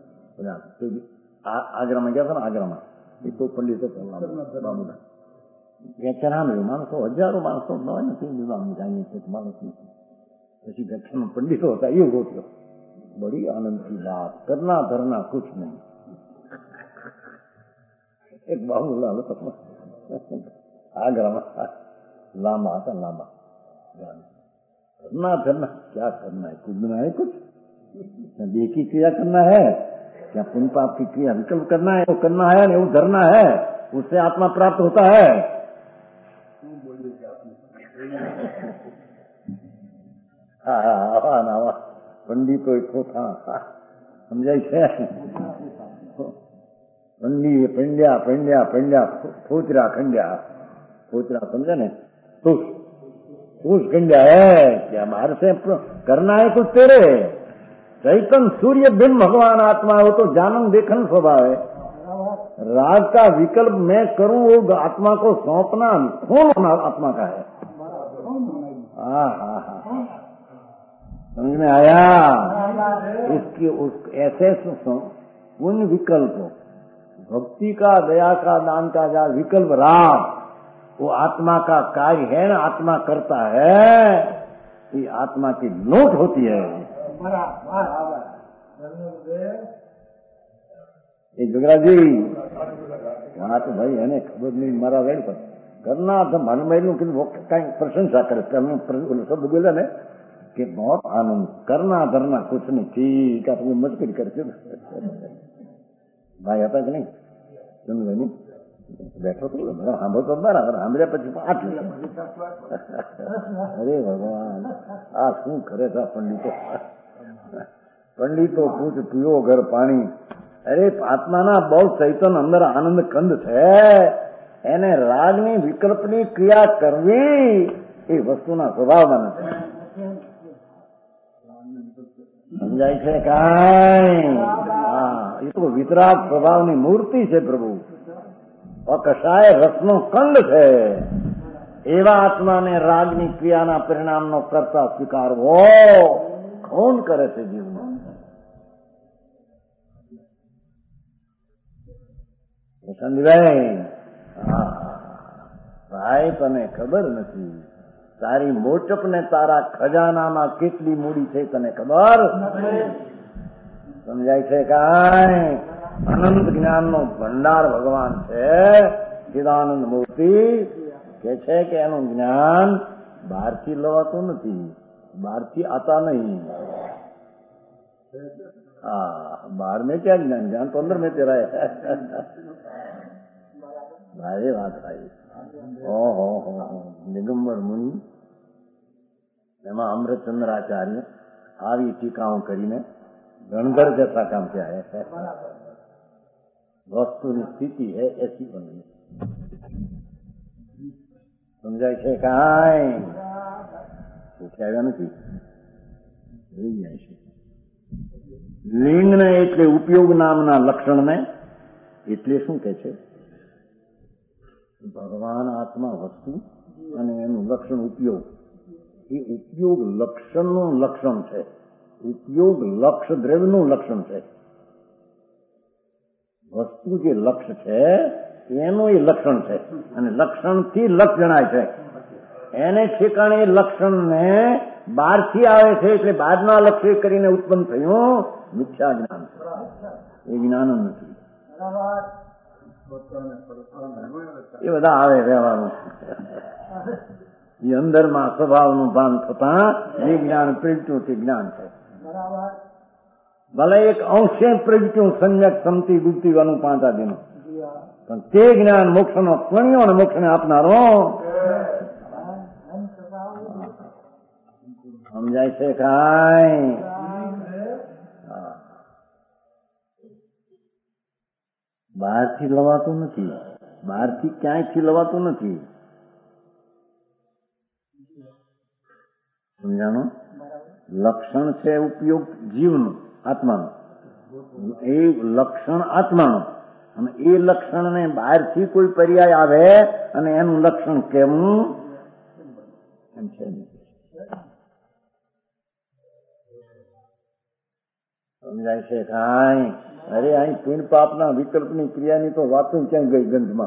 આગ્રામાં ગયા હતા ને આગ્રામાં એ તો પંડિતો બાબુના વ્યાખ્યાન આવ્યું. માણસો હજારો માણસો નવા નથી જાણીએ છીએ માણસ નથી. પછી વ્યાખ્યાનમાં પંડિતો હતા એવું ગોઠ્યો. બડી આનંદ की बात करना धरना कुछ नहीं. एक बाबूलाल હતો आगरा लांबा था लांबा करना धरना क्या करना है कूदना है कुछ देह की क्रिया करना है क्या पुण्य पाप की क्रिया विकल्प करना है वो करना है वो धरना है उससे आत्मा प्राप्त होता है. हाँ પંડિતો એટલો થા સમજાય છે. પંડી પંડ્યા પંડ્યા પંડ્યા ફોતરા ખંડ્યા ફોતરા સમझे ने ठूस खंड्या है क्या बाहर से करना है कुछ तेरे चैतन सूर्य बिन भगवान आत्मा हो तो जानन देखन स्वभाव है। राग का विकल्प मैं करूं वो आत्मा को सौंपना कौन होना आत्मा का है। समझ में आया? इसकी ऐसे पुण्य विकल्प भक्ति का, दया का, दान का जा विकल्प राग वो आत्मा का कार्य है ना, आत्मा करता है, ये आत्मा की लौट होती है। ये जोगरा जी वहां तो भाई है ने खबर नहीं मारा वेड़ पर करना तो मन में कहीं प्रशंसा करे शब्द बोले ने कि बहुत आनंद करना धरना कुछ नहीं ठीक है तो मस्करी करते भाई आता कि नहीं सुन नहीं बैठो तो સાંભળો તો બરાબર સાંભળ્યા પછી આટલું અરે ભગવાન આ શું કરે છે પંડિતો પૂછ પીઓ ઘર પાણી। અરે આત્માના બહુ ચૈતન અંદર આનંદ કંદ છે, એને રાગની વિકલ્પની ક્રિયા કરવી એ વસ્તુના સ્વભાવમાં નથી। સમજાય છે કાંઈ? એ તો વિતરાગ સ્વભાવની મૂર્તિ છે પ્રભુ, અકશાય રસનો કંદ છે। એવા આત્માને રાગની ક્રિયાના પરિણામનો કરતા સ્વીકારવો કોણ કરે છે જીવનમાં? સંજયભાઈ ભાઈ તને ખબર નથી તારી મોટપ ને તારા ખજાનામાં કેટલી મૂડી છે તને ખબર? સમજાય છે કાંઈ? અનંત જ્ઞાનનો ભંડાર ભગવાન છે, ચિદાનંદ મૂર્તિ કે છે કે એનું જ્ઞાન બહારથી લવાતું નથી, બહારથી આતા નહીં। बाहर में क्या ज्ञान, ज्ञान तो अंदर में तेरा है। भाई बात भाई ओहो निगंबर मुनि एमा अमृतचंद्राचार्य આવી ટીકાઓ કરીને ગણધર जैसा काम किया है। वस्तुની સ્થિતિ है ऐसी बनी। સમજાય છે કાંઈ? પૂછાવ્યા નથી જોઈ જાય છે। લિંગને એટલે ઉપયોગ નામના લક્ષણને એટલે શું કે છે? ભગવાન આત્મા વસ્તુ અને એનું લક્ષણ ઉપયોગ, એ ઉપયોગ લક્ષણનું લક્ષણ છે, ઉપયોગ લક્ષ દ્રવ્યનું લક્ષણ છે। વસ્તુ જે લક્ષ છે એનું એ લક્ષણ છે અને લક્ષણથી લક્ષ જણાય છે। એને ઠેકાણે લક્ષણને બહારથી આવે છે એટલે બહારના લક્ષ્ય કરીને ઉત્પન્ન થયું મિથ્યા જ્ઞાન, એ જ્ઞાન નથી। એ બધા આવે વ્યવહારનું, એ અંદરમાં સ્વભાવનું ભાન થતા એ જ્ઞાન પ્રગટ્યું તે જ્ઞાન છે। ભલે એક અંશે પ્રગટ્યું સમ્યક સમતિ બુદ્ધિવાનું 5 આદિનું, પણ તે જ્ઞાન મોક્ષનો કણિયો અને મોક્ષને આપનારો। સમજાય છે કાંઈ? બહારથી લવાતું નથી, બહારથી ક્યાંયથી લવાતું નથી। સમજાણો? લક્ષણ છે ઉપયોગ જીવનું, આત્માનું, એ લક્ષણ આત્માનું, અને એ લક્ષણને બહારથી કોઈ પર્યાય આવે અને એનું લક્ષણ કેવું એમ છે। સમજાય છે કાંઈ? અરે અહીં પુણ્ય પાપના વિકલ્પની ક્રિયાની તો વાતો ક્યાં ગઈ ગંધમાં।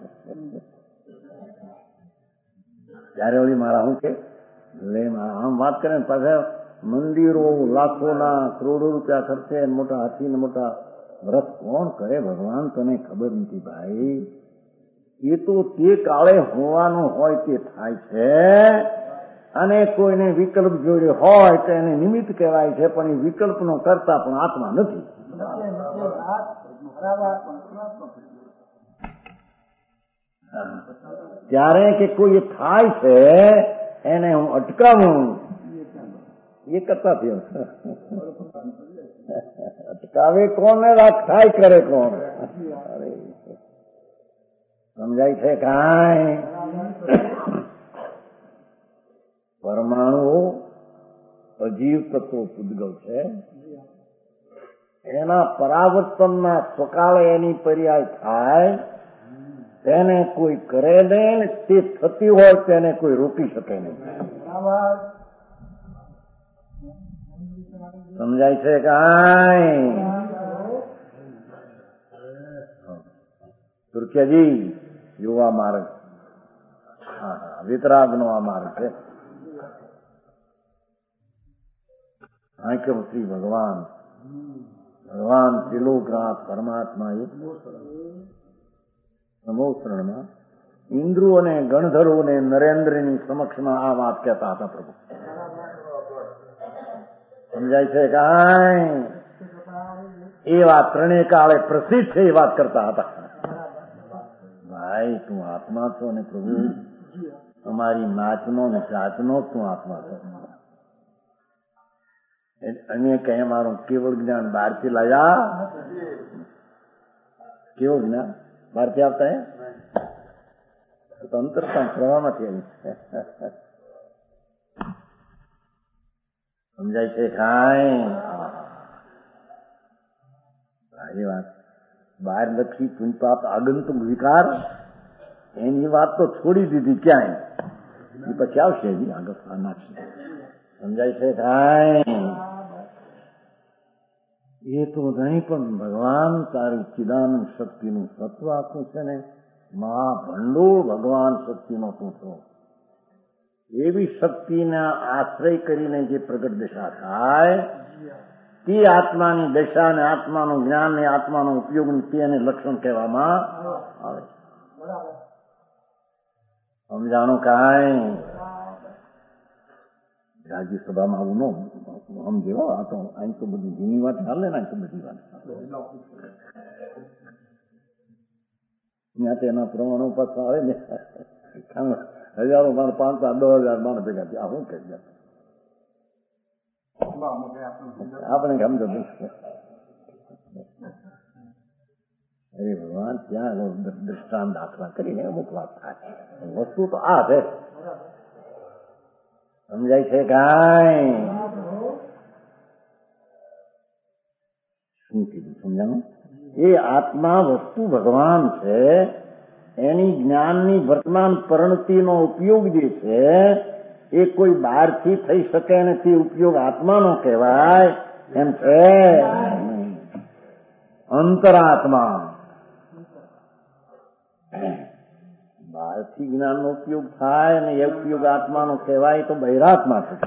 ત્યારે ઓલી મારા શું કે આમ વાત કરે ને પાછા મંદિરો લાખોના કરોડો રૂપિયા ખર્ચે, મોટા હાથી ને મોટા વ્રત કોણ કરે ભગવાન તને ખબર નથી ભાઈ। એ તો તે કાળે હોવાનું હોય તે થાય છે, અને કોઈને વિકલ્પ જોડે હોય તો એને નિમિત્ત કહેવાય છે, પણ એ વિકલ્પનો કરતા પણ આત્મા નથી। ત્યારે કે કોઈ થાય છે એને હું અટકાવું, એ કરતા થયો। અટકાવે કોણ ને થાય કરે કોણ? સમજાય છે કાંઈ? પરમાણુ અજીવ તત્વો પૂદગલ છે, એના પરાવર્તનના સ્વકાળે એની પર્યાય થાય તેને કોઈ કરે નહીં, તે થતી હોય તેને કોઈ રોકી શકે નહીં. સમજાય છે કાંઈ? તુર્કિયાજી યુવા માર્ગ, વિતરાગનો આ માર્ગ છે. આંખ્યો શ્રી ભગવાન ત્રિલોકનાથ પરમાત્મા એક સમોસરણમાં ઇન્દ્રો અને ગણધરો અને નરેન્દ્રની સમક્ષમાં આ વાત કહેતા હતા. પ્રભુ સમજાય છે કાંઈ? એ વાત ત્રણેય કાળે પ્રસિદ્ધ છે. એ વાત કરતા હતા. ભાઈ તું આત્મા છો ને પ્રભુ અમારી નાચનો ને ચાચનો તું આત્મા છો. અમે કઈ અમારું કેવળ જ્ઞાન બહારથી લાવ્યા? કેવું જ્ઞાન બહારથી આવતા હે? અંતરતા પ્રવાહમાંથી આવી. સમજાય છે કાંઈ? એ વાત બહાર લખી પુંપાપ આગંતુક વિકાર એની વાત તો છોડી દીધી ક્યાંય. એ પછી આવશે હજી આગળ નાખશે. સમજાય છે કાંઈ? એ તો નહીં પણ ભગવાન તારી ચિદાનંદ શક્તિનું તત્વ આખું છે ને, મહાભંડોળ ભગવાન શક્તિનો તું છો. એવી શક્તિના આશ્રય કરીને જે પ્રગટ દશા થાય તે આત્માની દશા ને આત્માનું જ્ઞાન ને આત્માનો ઉપયોગ તેને લક્ષણ કહેવામાં આવે છે. સમજાણું કાંઈ? રાજ્યસભામાં આવું નો સમજે. આ તો અહીં તો બધી જૂની વાત ચાલે ને, અહીં તો બધી વાત ત્યાં તેના પ્રમાણો પાછા આવે ને, હજારો માણ 5,000 10,000 માણ ભેગા થયા. શું કહી દે આપણે સમજો. અરે ભગવાન ત્યાં દ્રષ્ટાંત દાખલા કરીને અમુક વાત થાય. વસ્તુ તો આ છે. સમજાય છે કાંઈ? શું કીધું સમજાણું? એ આત્મા વસ્તુ ભગવાન છે. એની જ્ઞાનની વર્તમાન પરિણતિનો ઉપયોગ જે છે એ કોઈ બહારથી થઈ શકે ને તે ઉપયોગ આત્માનો કહેવાય એમ છે. અંતરાત્મા બહારથી જ્ઞાનનો ઉપયોગ થાય ને એ ઉપયોગ આત્માનો કહેવાય તો બહિરાત્મા છે.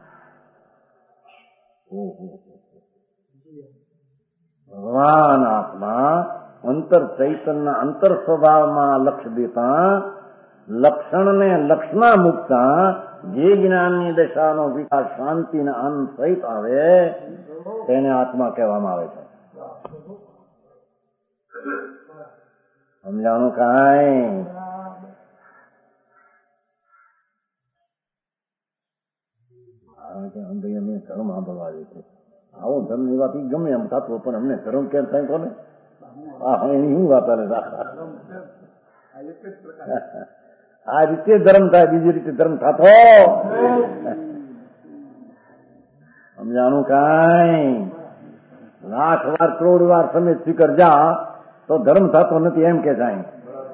ભગવાન આત્મા અંતર ચૈતનના અંતર સ્વભાવમાં લક્ષ્ય દેતા, લક્ષણને લક્ષણા મૂકતા જે જ્ઞાનની દશાનો વિકાસ શાંતિના અંત સહિત આવે તેને આત્મા કહેવામાં આવે છે. સમજાણું કાંઈ? ભાઈ અમે ધર્મ સાંભળવા છે. આવો ધર્મ ની વાત ગમે એમ થતું પણ અમને ધર્મ કેમ થાય કોને? એની વાત આ રીતે ધર્મ થાય, બીજી રીતે ધર્મ થતો. સમજાણું કાંઈ? 1,00,000 વાર કરોડ વાર સમેત સ્વીકાર જા તો ધર્મ થતો નથી એમ કે જાય.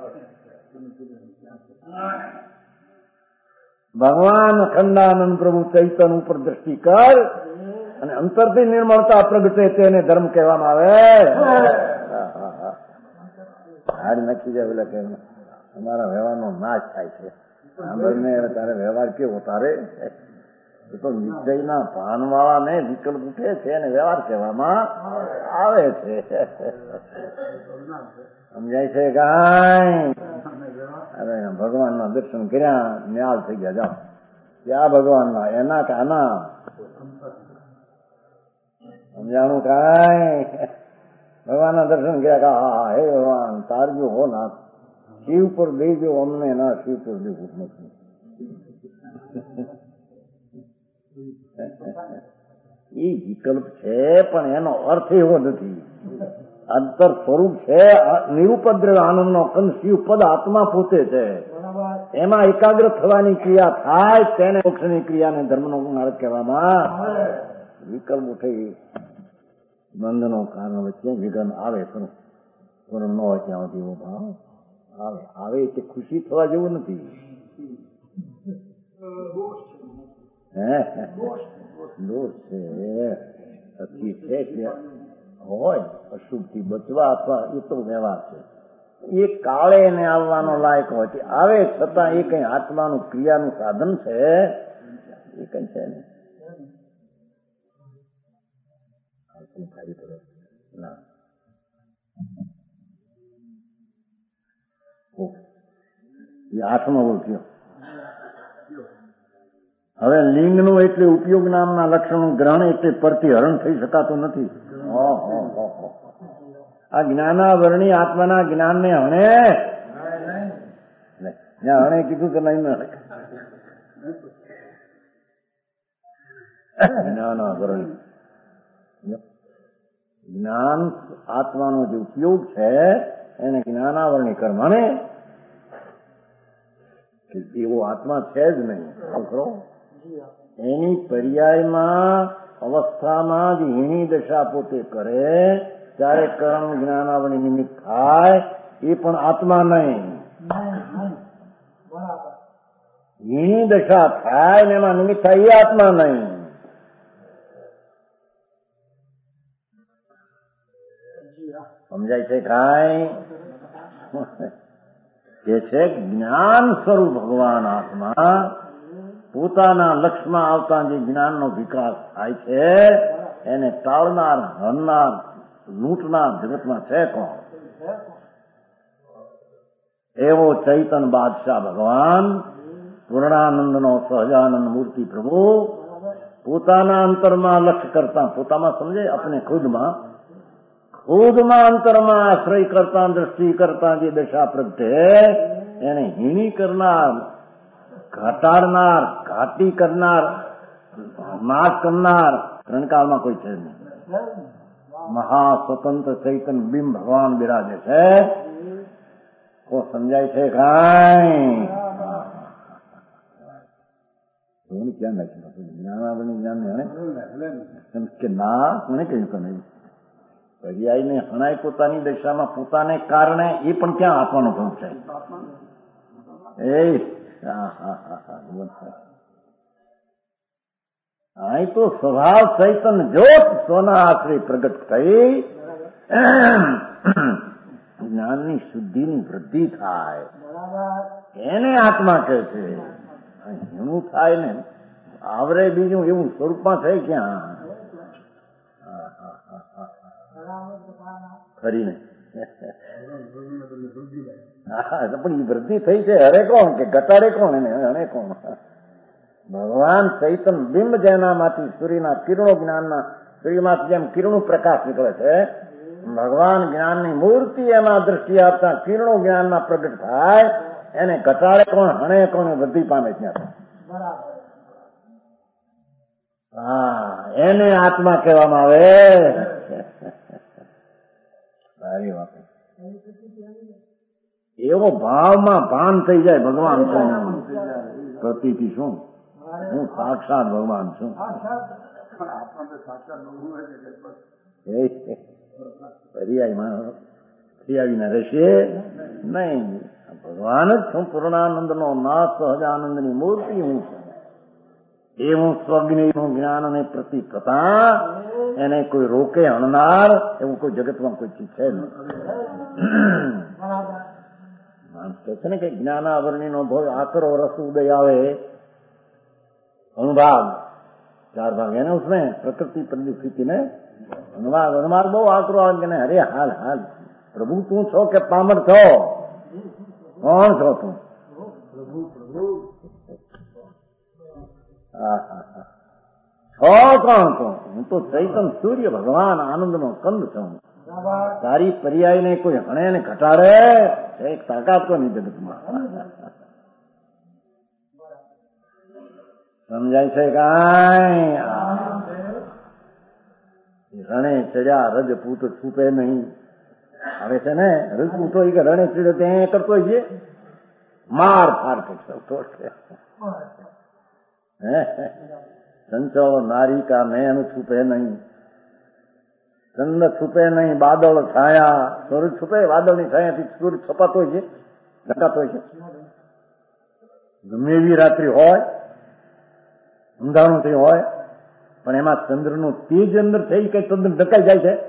ભગવાન અખંડાનંદ પ્રભુ ચૈતન ઉપર દ્રષ્ટિ કર અને અંતરથી નિર્મળતા પ્રગટે તેને ધર્મ કહેવામાં આવે. હાડ નક્કી જાય એટલે કે તમારા વ્યવહારનો નાશ થાય છે. સાંભળને તારે વ્યવહાર કેવો તારે? એ તો નિશ્ચયના ભાનવાળા ને વિકલ્પ ઉઠે છે અને વ્યવહાર કહેવામાં આવે છે. સમજાય છે કાંઈ? અરે ભગવાનના દર્શન કર્યા ન્યાલ થઈ ગયા. જાઓ ક્યાં ભગવાનના? એના કે આના? સમજાણું કાંઈ? ભગવાનના દર્શન કર્યા કે હા હે ભગવાન તારજો હો ના, શિવ પર દેજો અમને, ના શિવ પર દેવું નથી. એ વિકલ્પ છે પણ એનો અર્થ એવો નથી. અંતર સ્વરૂપ છે નિરુપદ્રવ આનંદનો કંદ શિવ પદ આત્મા પોતે છે. એમાં એકાગ્ર થવાની ક્રિયા થાય તેને મોક્ષની ક્રિયાને ધર્મનો માર્ગ કહેવામાં. વિકલ્પ ઉઠે બંધનો કારણ વચ્ચે વિઘન આવે ખરું, પણ ન હોય ત્યાં સુધી એવો ભાવ આવે. આવે એટલે ખુશી થવા જેવું નથી. દોષ છે, અતિ છે કે હોય અશુભથી બચવા અથવા એ તો વ્યવહાર છે. એ કાળે એને આવવાનો લાયક હોય આવે છતાં એ કઈ આત્માનું ક્રિયાનું સાધન છે એ કઈ છે નહીં. એ આઠમો ઓળખ્યો. હવે લિંગનું એટલે ઉપયોગ નામના લક્ષણનું ગ્રહણ એટલે પરથી હરણ થઈ શકાતું નથી. આ જ્ઞાનાવરણી આત્માના જ્ઞાનને હણે હણે કીધું કે નહીં હણે. જ્ઞાનાવરણી જ્ઞાન આત્માનો જે ઉપયોગ છે એને જ્ઞાનાવરણી કર્મ ને એવો આત્મા છે જ નહીં. ખરો એની પર્યાયમાં અવસ્થામાં જ હીણી દશા પોતે કરે ત્યારે કર્મ જ્ઞાનાવરણી નિમિત્ત થાય એ પણ આત્મા નહીં. હીણી દશા થાય ને એમાં નિમિત્ત થાય એ આત્મા નહીં. સમજાય છે કાંઈ? કે છે જ્ઞાન સ્વરૂપ ભગવાન આત્મા પોતાના લક્ષમાં આવતા જે જ્ઞાનનો વિકાસ થાય છે એને ટાળનાર, હરનાર, લૂંટનાર જગતમાં છે કોણ? એવો ચૈતન બાદશાહ ભગવાન પૂર્ણાનંદનો સહજાનંદ મૂર્તિ પ્રભુ પોતાના અંતરમાં લક્ષ્ય કરતા, પોતામાં સમજે આપણે ખુદમાં અંતરમાં આશ્રય કરતા, દ્રષ્ટિ કરતા જે દશા પ્રગટે એને હીણી કરનાર, ઘટાડનાર, ઘાટી કરનાર, નાશ કરનાર ત્રણકાળમાં કોઈ છે નહીં. મહા સ્વતંત્ર ચૈતન બિંબ ભગવાન બિરાજે છે. તો સમજાય છે કાંઈ? ક્યાં નાખ્યું જ્ઞાનાવરણી જ્ઞાન કે ના મને કહ્યું કે નહીં. પર્યાયને હણાય પોતાની દશામાં પોતાને કારણે એ પણ ક્યાં આપવાનો ભાવ છે? અહીં તો સ્વભાવ ચૈતન જ્યોત સોના આશ્રય પ્રગટ થઈ જ્ઞાનની શુદ્ધિની વૃદ્ધિ થાય એને આત્મા કહે છે. એવું થાય ને આવરે બીજું એવું સ્વરૂપમાં છે ક્યાં? ખરી ને પણ એ વૃદ્ધિ થઈ છે. હરે કોણ કે ઘટાડે કોણ? એને હણે કોણ? ભગવાન ચૈતન બિંબ જેનામાંથી સૂર્યના કિરણો જ્ઞાનના સૂર્યમાંથી જેમ કિરણો પ્રકાશ નીકળે છે, ભગવાન જ્ઞાનની મૂર્તિ એમાં દ્રષ્ટિ આપતા કિરણો જ્ઞાનમાં પ્રગટ થાય એને ઘટાડે કોણ? હણે કોણ? વૃદ્ધિ પામે ત્યાં. હા, એને આત્મા કહેવામાં આવે. સારી વાત. એવો ભાવમાં ભાન થઈ જાય ભગવાન છે પ્રતીતિ શું? હું સાક્ષાત ભગવાન છું. પર્યાયમાં રહેશે નહીં. ભગવાન જ છું. પૂર્ણાનંદનો નાથ સહજાનંદની મૂર્તિ હું છું. એ હું સ્વજ્ઞનું જ્ઞાન અને પ્રતિકતા એને કોઈ રોકે હણનાર એવું કોઈ જગતમાં કોઈ ચીજ છે નહીં. માણસ કહે છે ને કે જ્ઞાનાવરણીનો ભોગ આકરો રસ ઉદય આવે अनुभाग 4 भाग है ना उसमें, प्रकृति परिस्थिति में अनुभाग बहू आकरो आगे अरे हाल हाल प्रभु तू छो के पामर छो? कौन छो तू? छो कौन तू? हूँ तो चैतन सूर्य भगवान आनंद नो कंद छू. तारी पर्याय ने कोई हणे ने घटाड़े एक ताकत को नहीं जगत में. સમજાય છે કાંઈ? રણે ચડ્યા રજપૂત છૂપે નહીં. આવે છે ને રજપૂત હોય કે રણે ચડ્યો ત્યાં કરતો છે માર ફાર કરતો. સંચો નારી કા નયન છૂપે નહીં. ચંદ્ર છુપે નહીં, બાદળ છાયા, સૂરજ છુપે, વાદળની છાયાથી સૂરજ છપાતો હોય છે, ઢકાતો હોય છે. ગમે એવી રાત્રિ હોય, અંધારું થયું હોય, પણ એમાં ચંદ્રનું તેજ અંદર છે, એ કઈ ચંદ્ર ઢકાઈ જાય છે?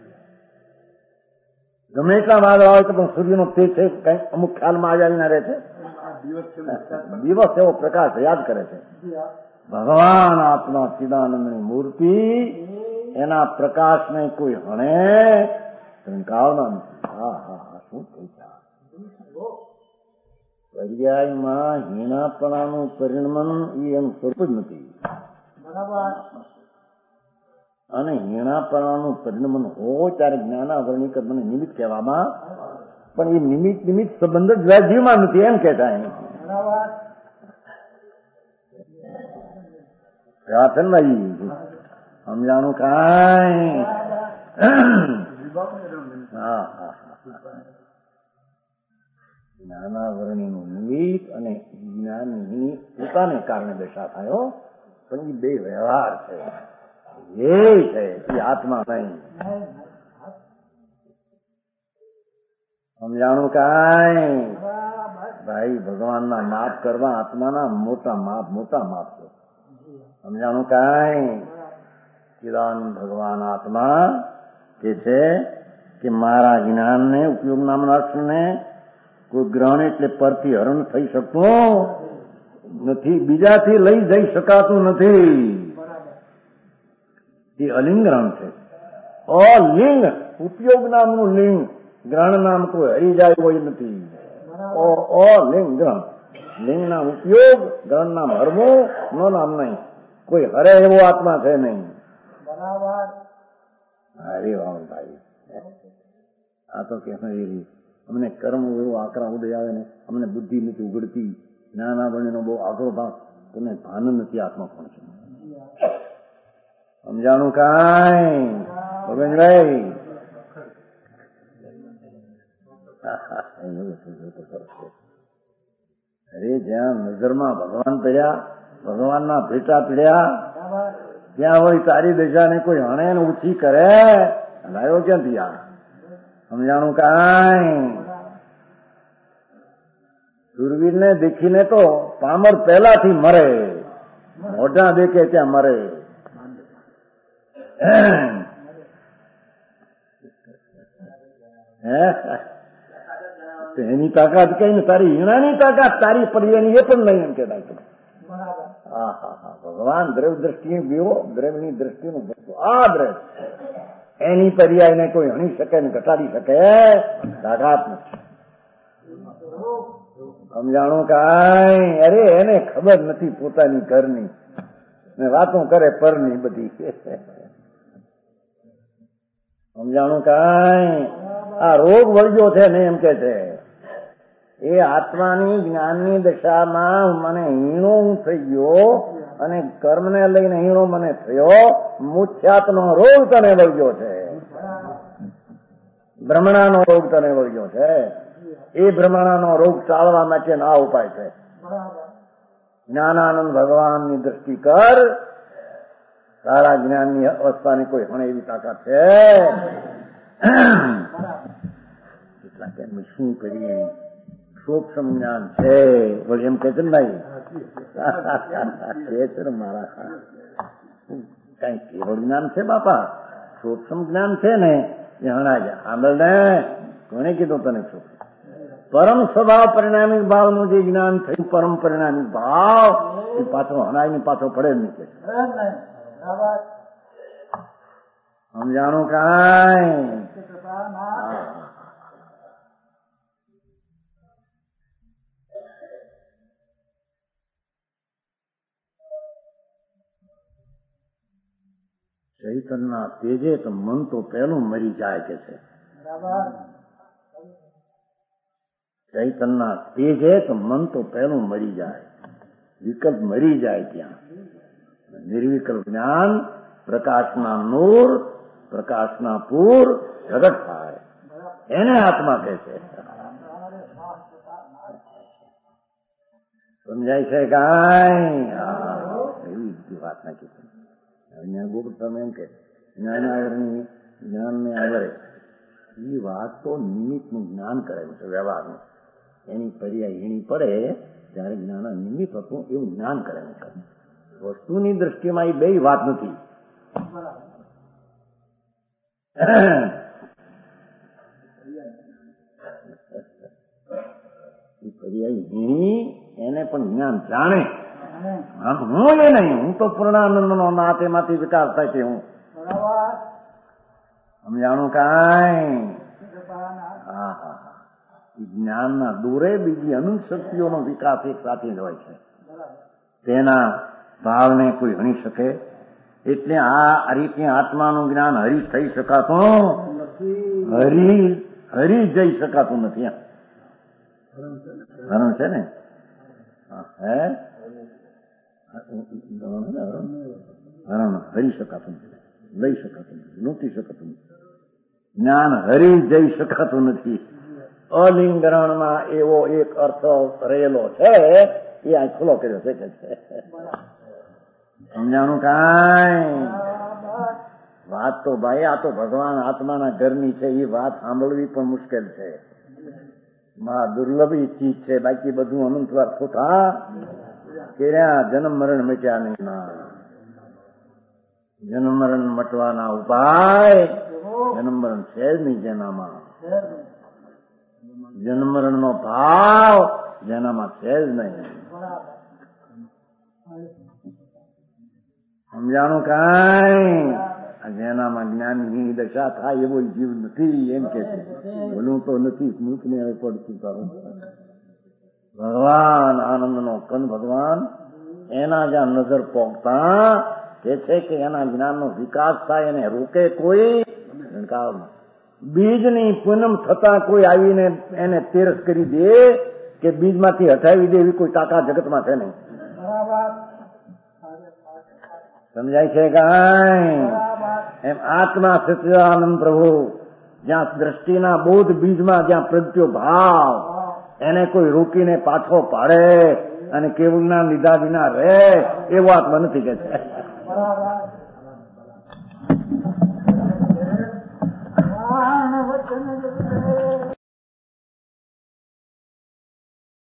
ગમે એટલા વાદળ હોય તો પણ સૂર્યનો તેજ છે કઈ અમુક ખ્યાલમાં આવીને રહે છે. દિવસ એવો પ્રકાશ યાદ કરે છે. ભગવાન આત્મા ચિદાનંદની મૂર્તિ, એના પ્રકાશને કોઈ હણે ટંકાવના નથી. હા હા હા, શું થઈ જાય? પર્યાયમાં હીણાપણાનું પરિણમન એ એમ સ્વરૂપ જ નથી. અને હીણાપણાનું પરિણમન હોય ત્યારે જ્ઞાનાવરણી કર્મને નિમિત્ત કહેવામાં, પણ એ નિમિત્ત સંબંધ જ વ્યાજીમાં નથી, એમ કહેતા. રાધનભાઈ સમજાણું કાંઈ? હા હા, જ્ઞાનાવરણીનું નિમિત્ત અને જ્ઞાનની પોતાને કારણે દશા થયો, પણ એ બે વ્યવહાર છે, એ છે એ આત્મા નહીં. સમજાણું કાંઈ? ભાઈ, ભગવાનના માપ કરવા આત્માના મોટા માપ છે. સમજાણું કાંઈ? ચિદાનંદ ભગવાન આત્મા કે છે કે મારા જ્ઞાનને ઉપયોગ નામના અક્ષરને કોઈ ગ્રહણ એટલે પરથી હરણ થઈ શકતું નથી, બીજાથી લઈ જઈ શકાતું નથી. એ અલિંગ ગ્રહણ છે. અલિંગ, ઉપયોગ નામનું લિંગ, ગ્રહણ નામ કોઈ હરી જાય હોય નથી. અલિંગ ગ્રહણ, લિંગ નામ ઉપયોગ, ગ્રહણ નામ હરવું, નો નામ નહીં. કોઈ હરે એવો આત્મા છે નહીં. અરે વાહ ભાઈ, આ તો કે અમને કર્મ એવો આકરા ઉદય આવે ને, અમને બુદ્ધિ નથી ઉગડતી, જ્ઞાનાવરણીનો બહુ આગળ ભાગ, તમને ભાન નથી આત્મા કોણ છે. સમજાણું કાંઈ ભગવાનભાઈ? અરે જ્યાં નજરમાં ભગવાન પડ્યા, ભગવાનના ભેટા પીડ્યા, ત્યાં વળી તારી દશાને કોઈ હણે ને ઓછી કરે, લાયો ક્યાંથી આ? સમજાણું કાંઈ? સુરવીરને દેખીને તો પામર પહેલાથી મરે, મોઢા દેખે ત્યાં મરે. એની તાકાત કઈ ને, તારી હીણાની તાકાત તારી પર્યાયની એ પણ નહીં, એમ કેતા. હા હા હા, ભગવાન દ્રવ દ્રષ્ટિએ ગયો, દ્રવની દ્રષ્ટિનું વસ્તુ આ દ્રવ, એની પર્યાયને કોઈ હણી શકે ને ઘટાડી શકે તાકાત નથી. સમજાણું કાંઈ? અરે એને ખબર નથી પોતાની ઘરની ને વાતો કરે પરની બધી. સમજાણું કાંઈ? આ રોગ વળગ્યો છે ને, એમ કે છે એ આત્માની જ્ઞાનની દશામાં મને હીણો હું થઈ ગયો, અને કર્મને લઈને હીણો મને થયો. મુખ્યાતનો રોગ તને વળગ્યો છે, ભ્રમણાનો રોગ તને વળગ્યો છે. એ ભ્રમણાનો રોગ ટાળવા માટે આ ઉપાય છે. જ્ઞાનાનંદ ભગવાનની દ્રષ્ટિ કર, તારા જ્ઞાનની અવસ્થાની કોઈ હણે એવી તાકાત છે. એટલા કે શું કરીએ, સૂક્ષ્મ જ્ઞાન છે, વળી એમ કે છે ને ભાઈ, કે છે ને મારા કઈ કેવળ જ્ઞાન છે બાપા, સૂક્ષ્મ જ્ઞાન છે ને એ હણા ગયા. સાંભળ ને, કોને કીધું તને સૂક્ષ્મ? પરમ સ્વભાવ પરિણામિક ભાવનું જે જ્ઞાન થયું, પરમ પરિણામિક ભાવ, એ પાછો હણાઈ પાછો પડે જ નહીં. સમજાણું કાંઈ? ચૈતનના તેજે તો મન તો પહેલું મરી જાય કે છે. ચૈતનના તેજે તો મન તો પહેલું મરી જાય, વિકલ્પ મરી જાય ત્યાં. નિર્વિકલ્પ જ્ઞાન, પ્રકાશના નૂર, પ્રકાશના પૂર પ્રગટ થાય, એને આત્મા કહે છે. સમજાય છે કાંઈ? એવી વાત નાખી. અહીંયા ગુરુ તમે એમ કે જ્ઞાનાવરણી જ્ઞાનને આવરે એ વાત તો નિમિત્તનું જ્ઞાન કરેલું છે વ્યવહારનું. એની પર્યાય હીણી પડે ત્યારે જ્ઞાન નિમિત્ત હતું એવું જ્ઞાન કરેલું છે. વસ્તુની દ્રષ્ટિમાં એ બે વાત નથી. પર્યાય હીણી એને પણ જ્ઞાન જાણે. હું એ નહીં, હું તો પૂર્ણાનંદનો નાતેમાંથી વિકાસ થાય છે. હું સમજાણું કાંઈ? હા હા, જ્ઞાનના દૂરે બીજી અનંત શક્તિઓનો વિકાસ એક સાથે જ હોય છે. તેના ભાવને કોઈ હણી શકે એટલે આ રીતે આત્માનું જ્ઞાન હરી થઈ શકાતું હરી જઈ શકાતું નથી. હરણ છે ને? હે હરણ હરી શકાતું નથી, લઈ શકાતું નથી, લૂંટી શકાતું નથી. જ્ઞાન હરી જઈ શકાતું નથી. અલિંગરણમાં એવો એક અર્થ રહેલો છે, એ આ ખુલ્લો કર્યો છે. સમજાણું કાંઈ? વાત તો ભાઈ આ તો ભગવાન આત્માના ઘરની છે. એ વાત સાંભળવી પણ મુશ્કેલ છે. દુર્લભ ચીજ છે. બાકી બધું અનંતવાર ખોટા કર્યા. જન્મ મરણ મટ્યા નહીં. જન્મ મરણ મટવાના ઉપાય જન્મ મરણ છે જ નહીં જેનામાં. જન્મ મરણનો ભાવ જેનામાં છે જ નહીં. સમજાણું કાંઈ? જેનામાં જ્ઞાનની દશા થાય એવો જીવ નથી એમ કે છે. બોલું તો નથી, મૂકને હવે પડતું કરું. ભગવાન આનંદનો કંદ ભગવાન એના જ્યાં નજર પોકતા કે છે કે એના જ્ઞાનનો વિકાસ થાય એને રોકે કોઈ. બીજની પૂનમ થતા કોઈ આવીને એને તેરસ કરી દે કે બીજમાંથી હટાવી દે એવી કોઈ તાકાત જગતમાં છે નહીં. સમજાય છે કાંઈ? એમ આત્મા સચ્ચિદાનંદ પ્રભુ જ્યાં દ્રષ્ટિના બોધ બીજમાં જ્યાં પ્રગટ્યો ભાવ એને કોઈ રોકીને પાછો પાડે અને કેવું જ્ઞાન લીધા વિના રહે એવો આત્મા નથી કે છે. વચન